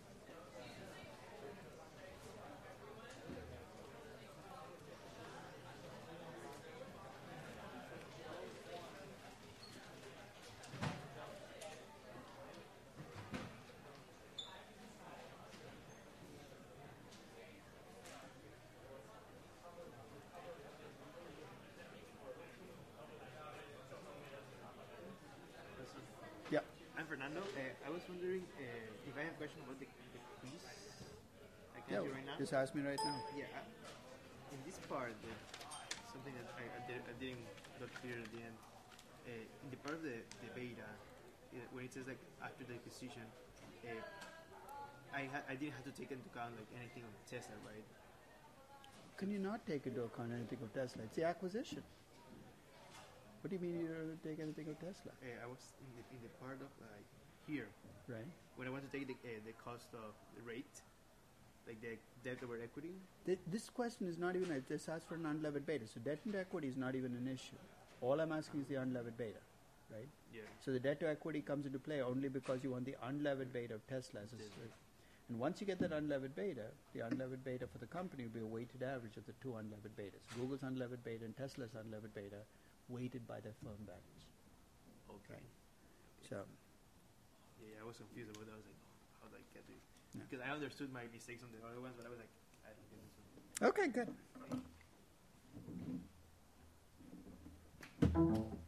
Professor. Yeah. I'm Fernando. Uh, I was wondering uh, if I have a question about the, the quiz. I can Yeah. ask you right now. Just ask me right now. Yeah. Uh, in this part, uh, something that I, I, did, I didn't got clear at the end. Uh, in the part of the, the beta, uh, when it says like after the acquisition, uh, I ha- I didn't have to take into account like anything of Tesla, right? Can you not take into account anything of Tesla? It's the acquisition. What do you mean you don't take anything of Tesla? Uh, I was in the, in the part of like here Right. when I want to take the uh, the cost of the rate, like the debt over equity. Th- This question is not even, a, this asks for an unlevered beta. So debt and equity is not even an issue. All I'm asking is the unlevered beta, right? Yeah. So the debt to equity comes into play only because you want the unlevered beta of Tesla. As a, s- and once you get that unlevered beta, the unlevered beta for the company will be a weighted average of the two unlevered betas. Google's unlevered beta and Tesla's unlevered beta weighted by their firm values. Okay. So, Yeah, I was confused about that. I was like, oh, how did I get this? Yeah. Because I understood my mistakes on the other ones, but I was like, I don't get this one. okay, good.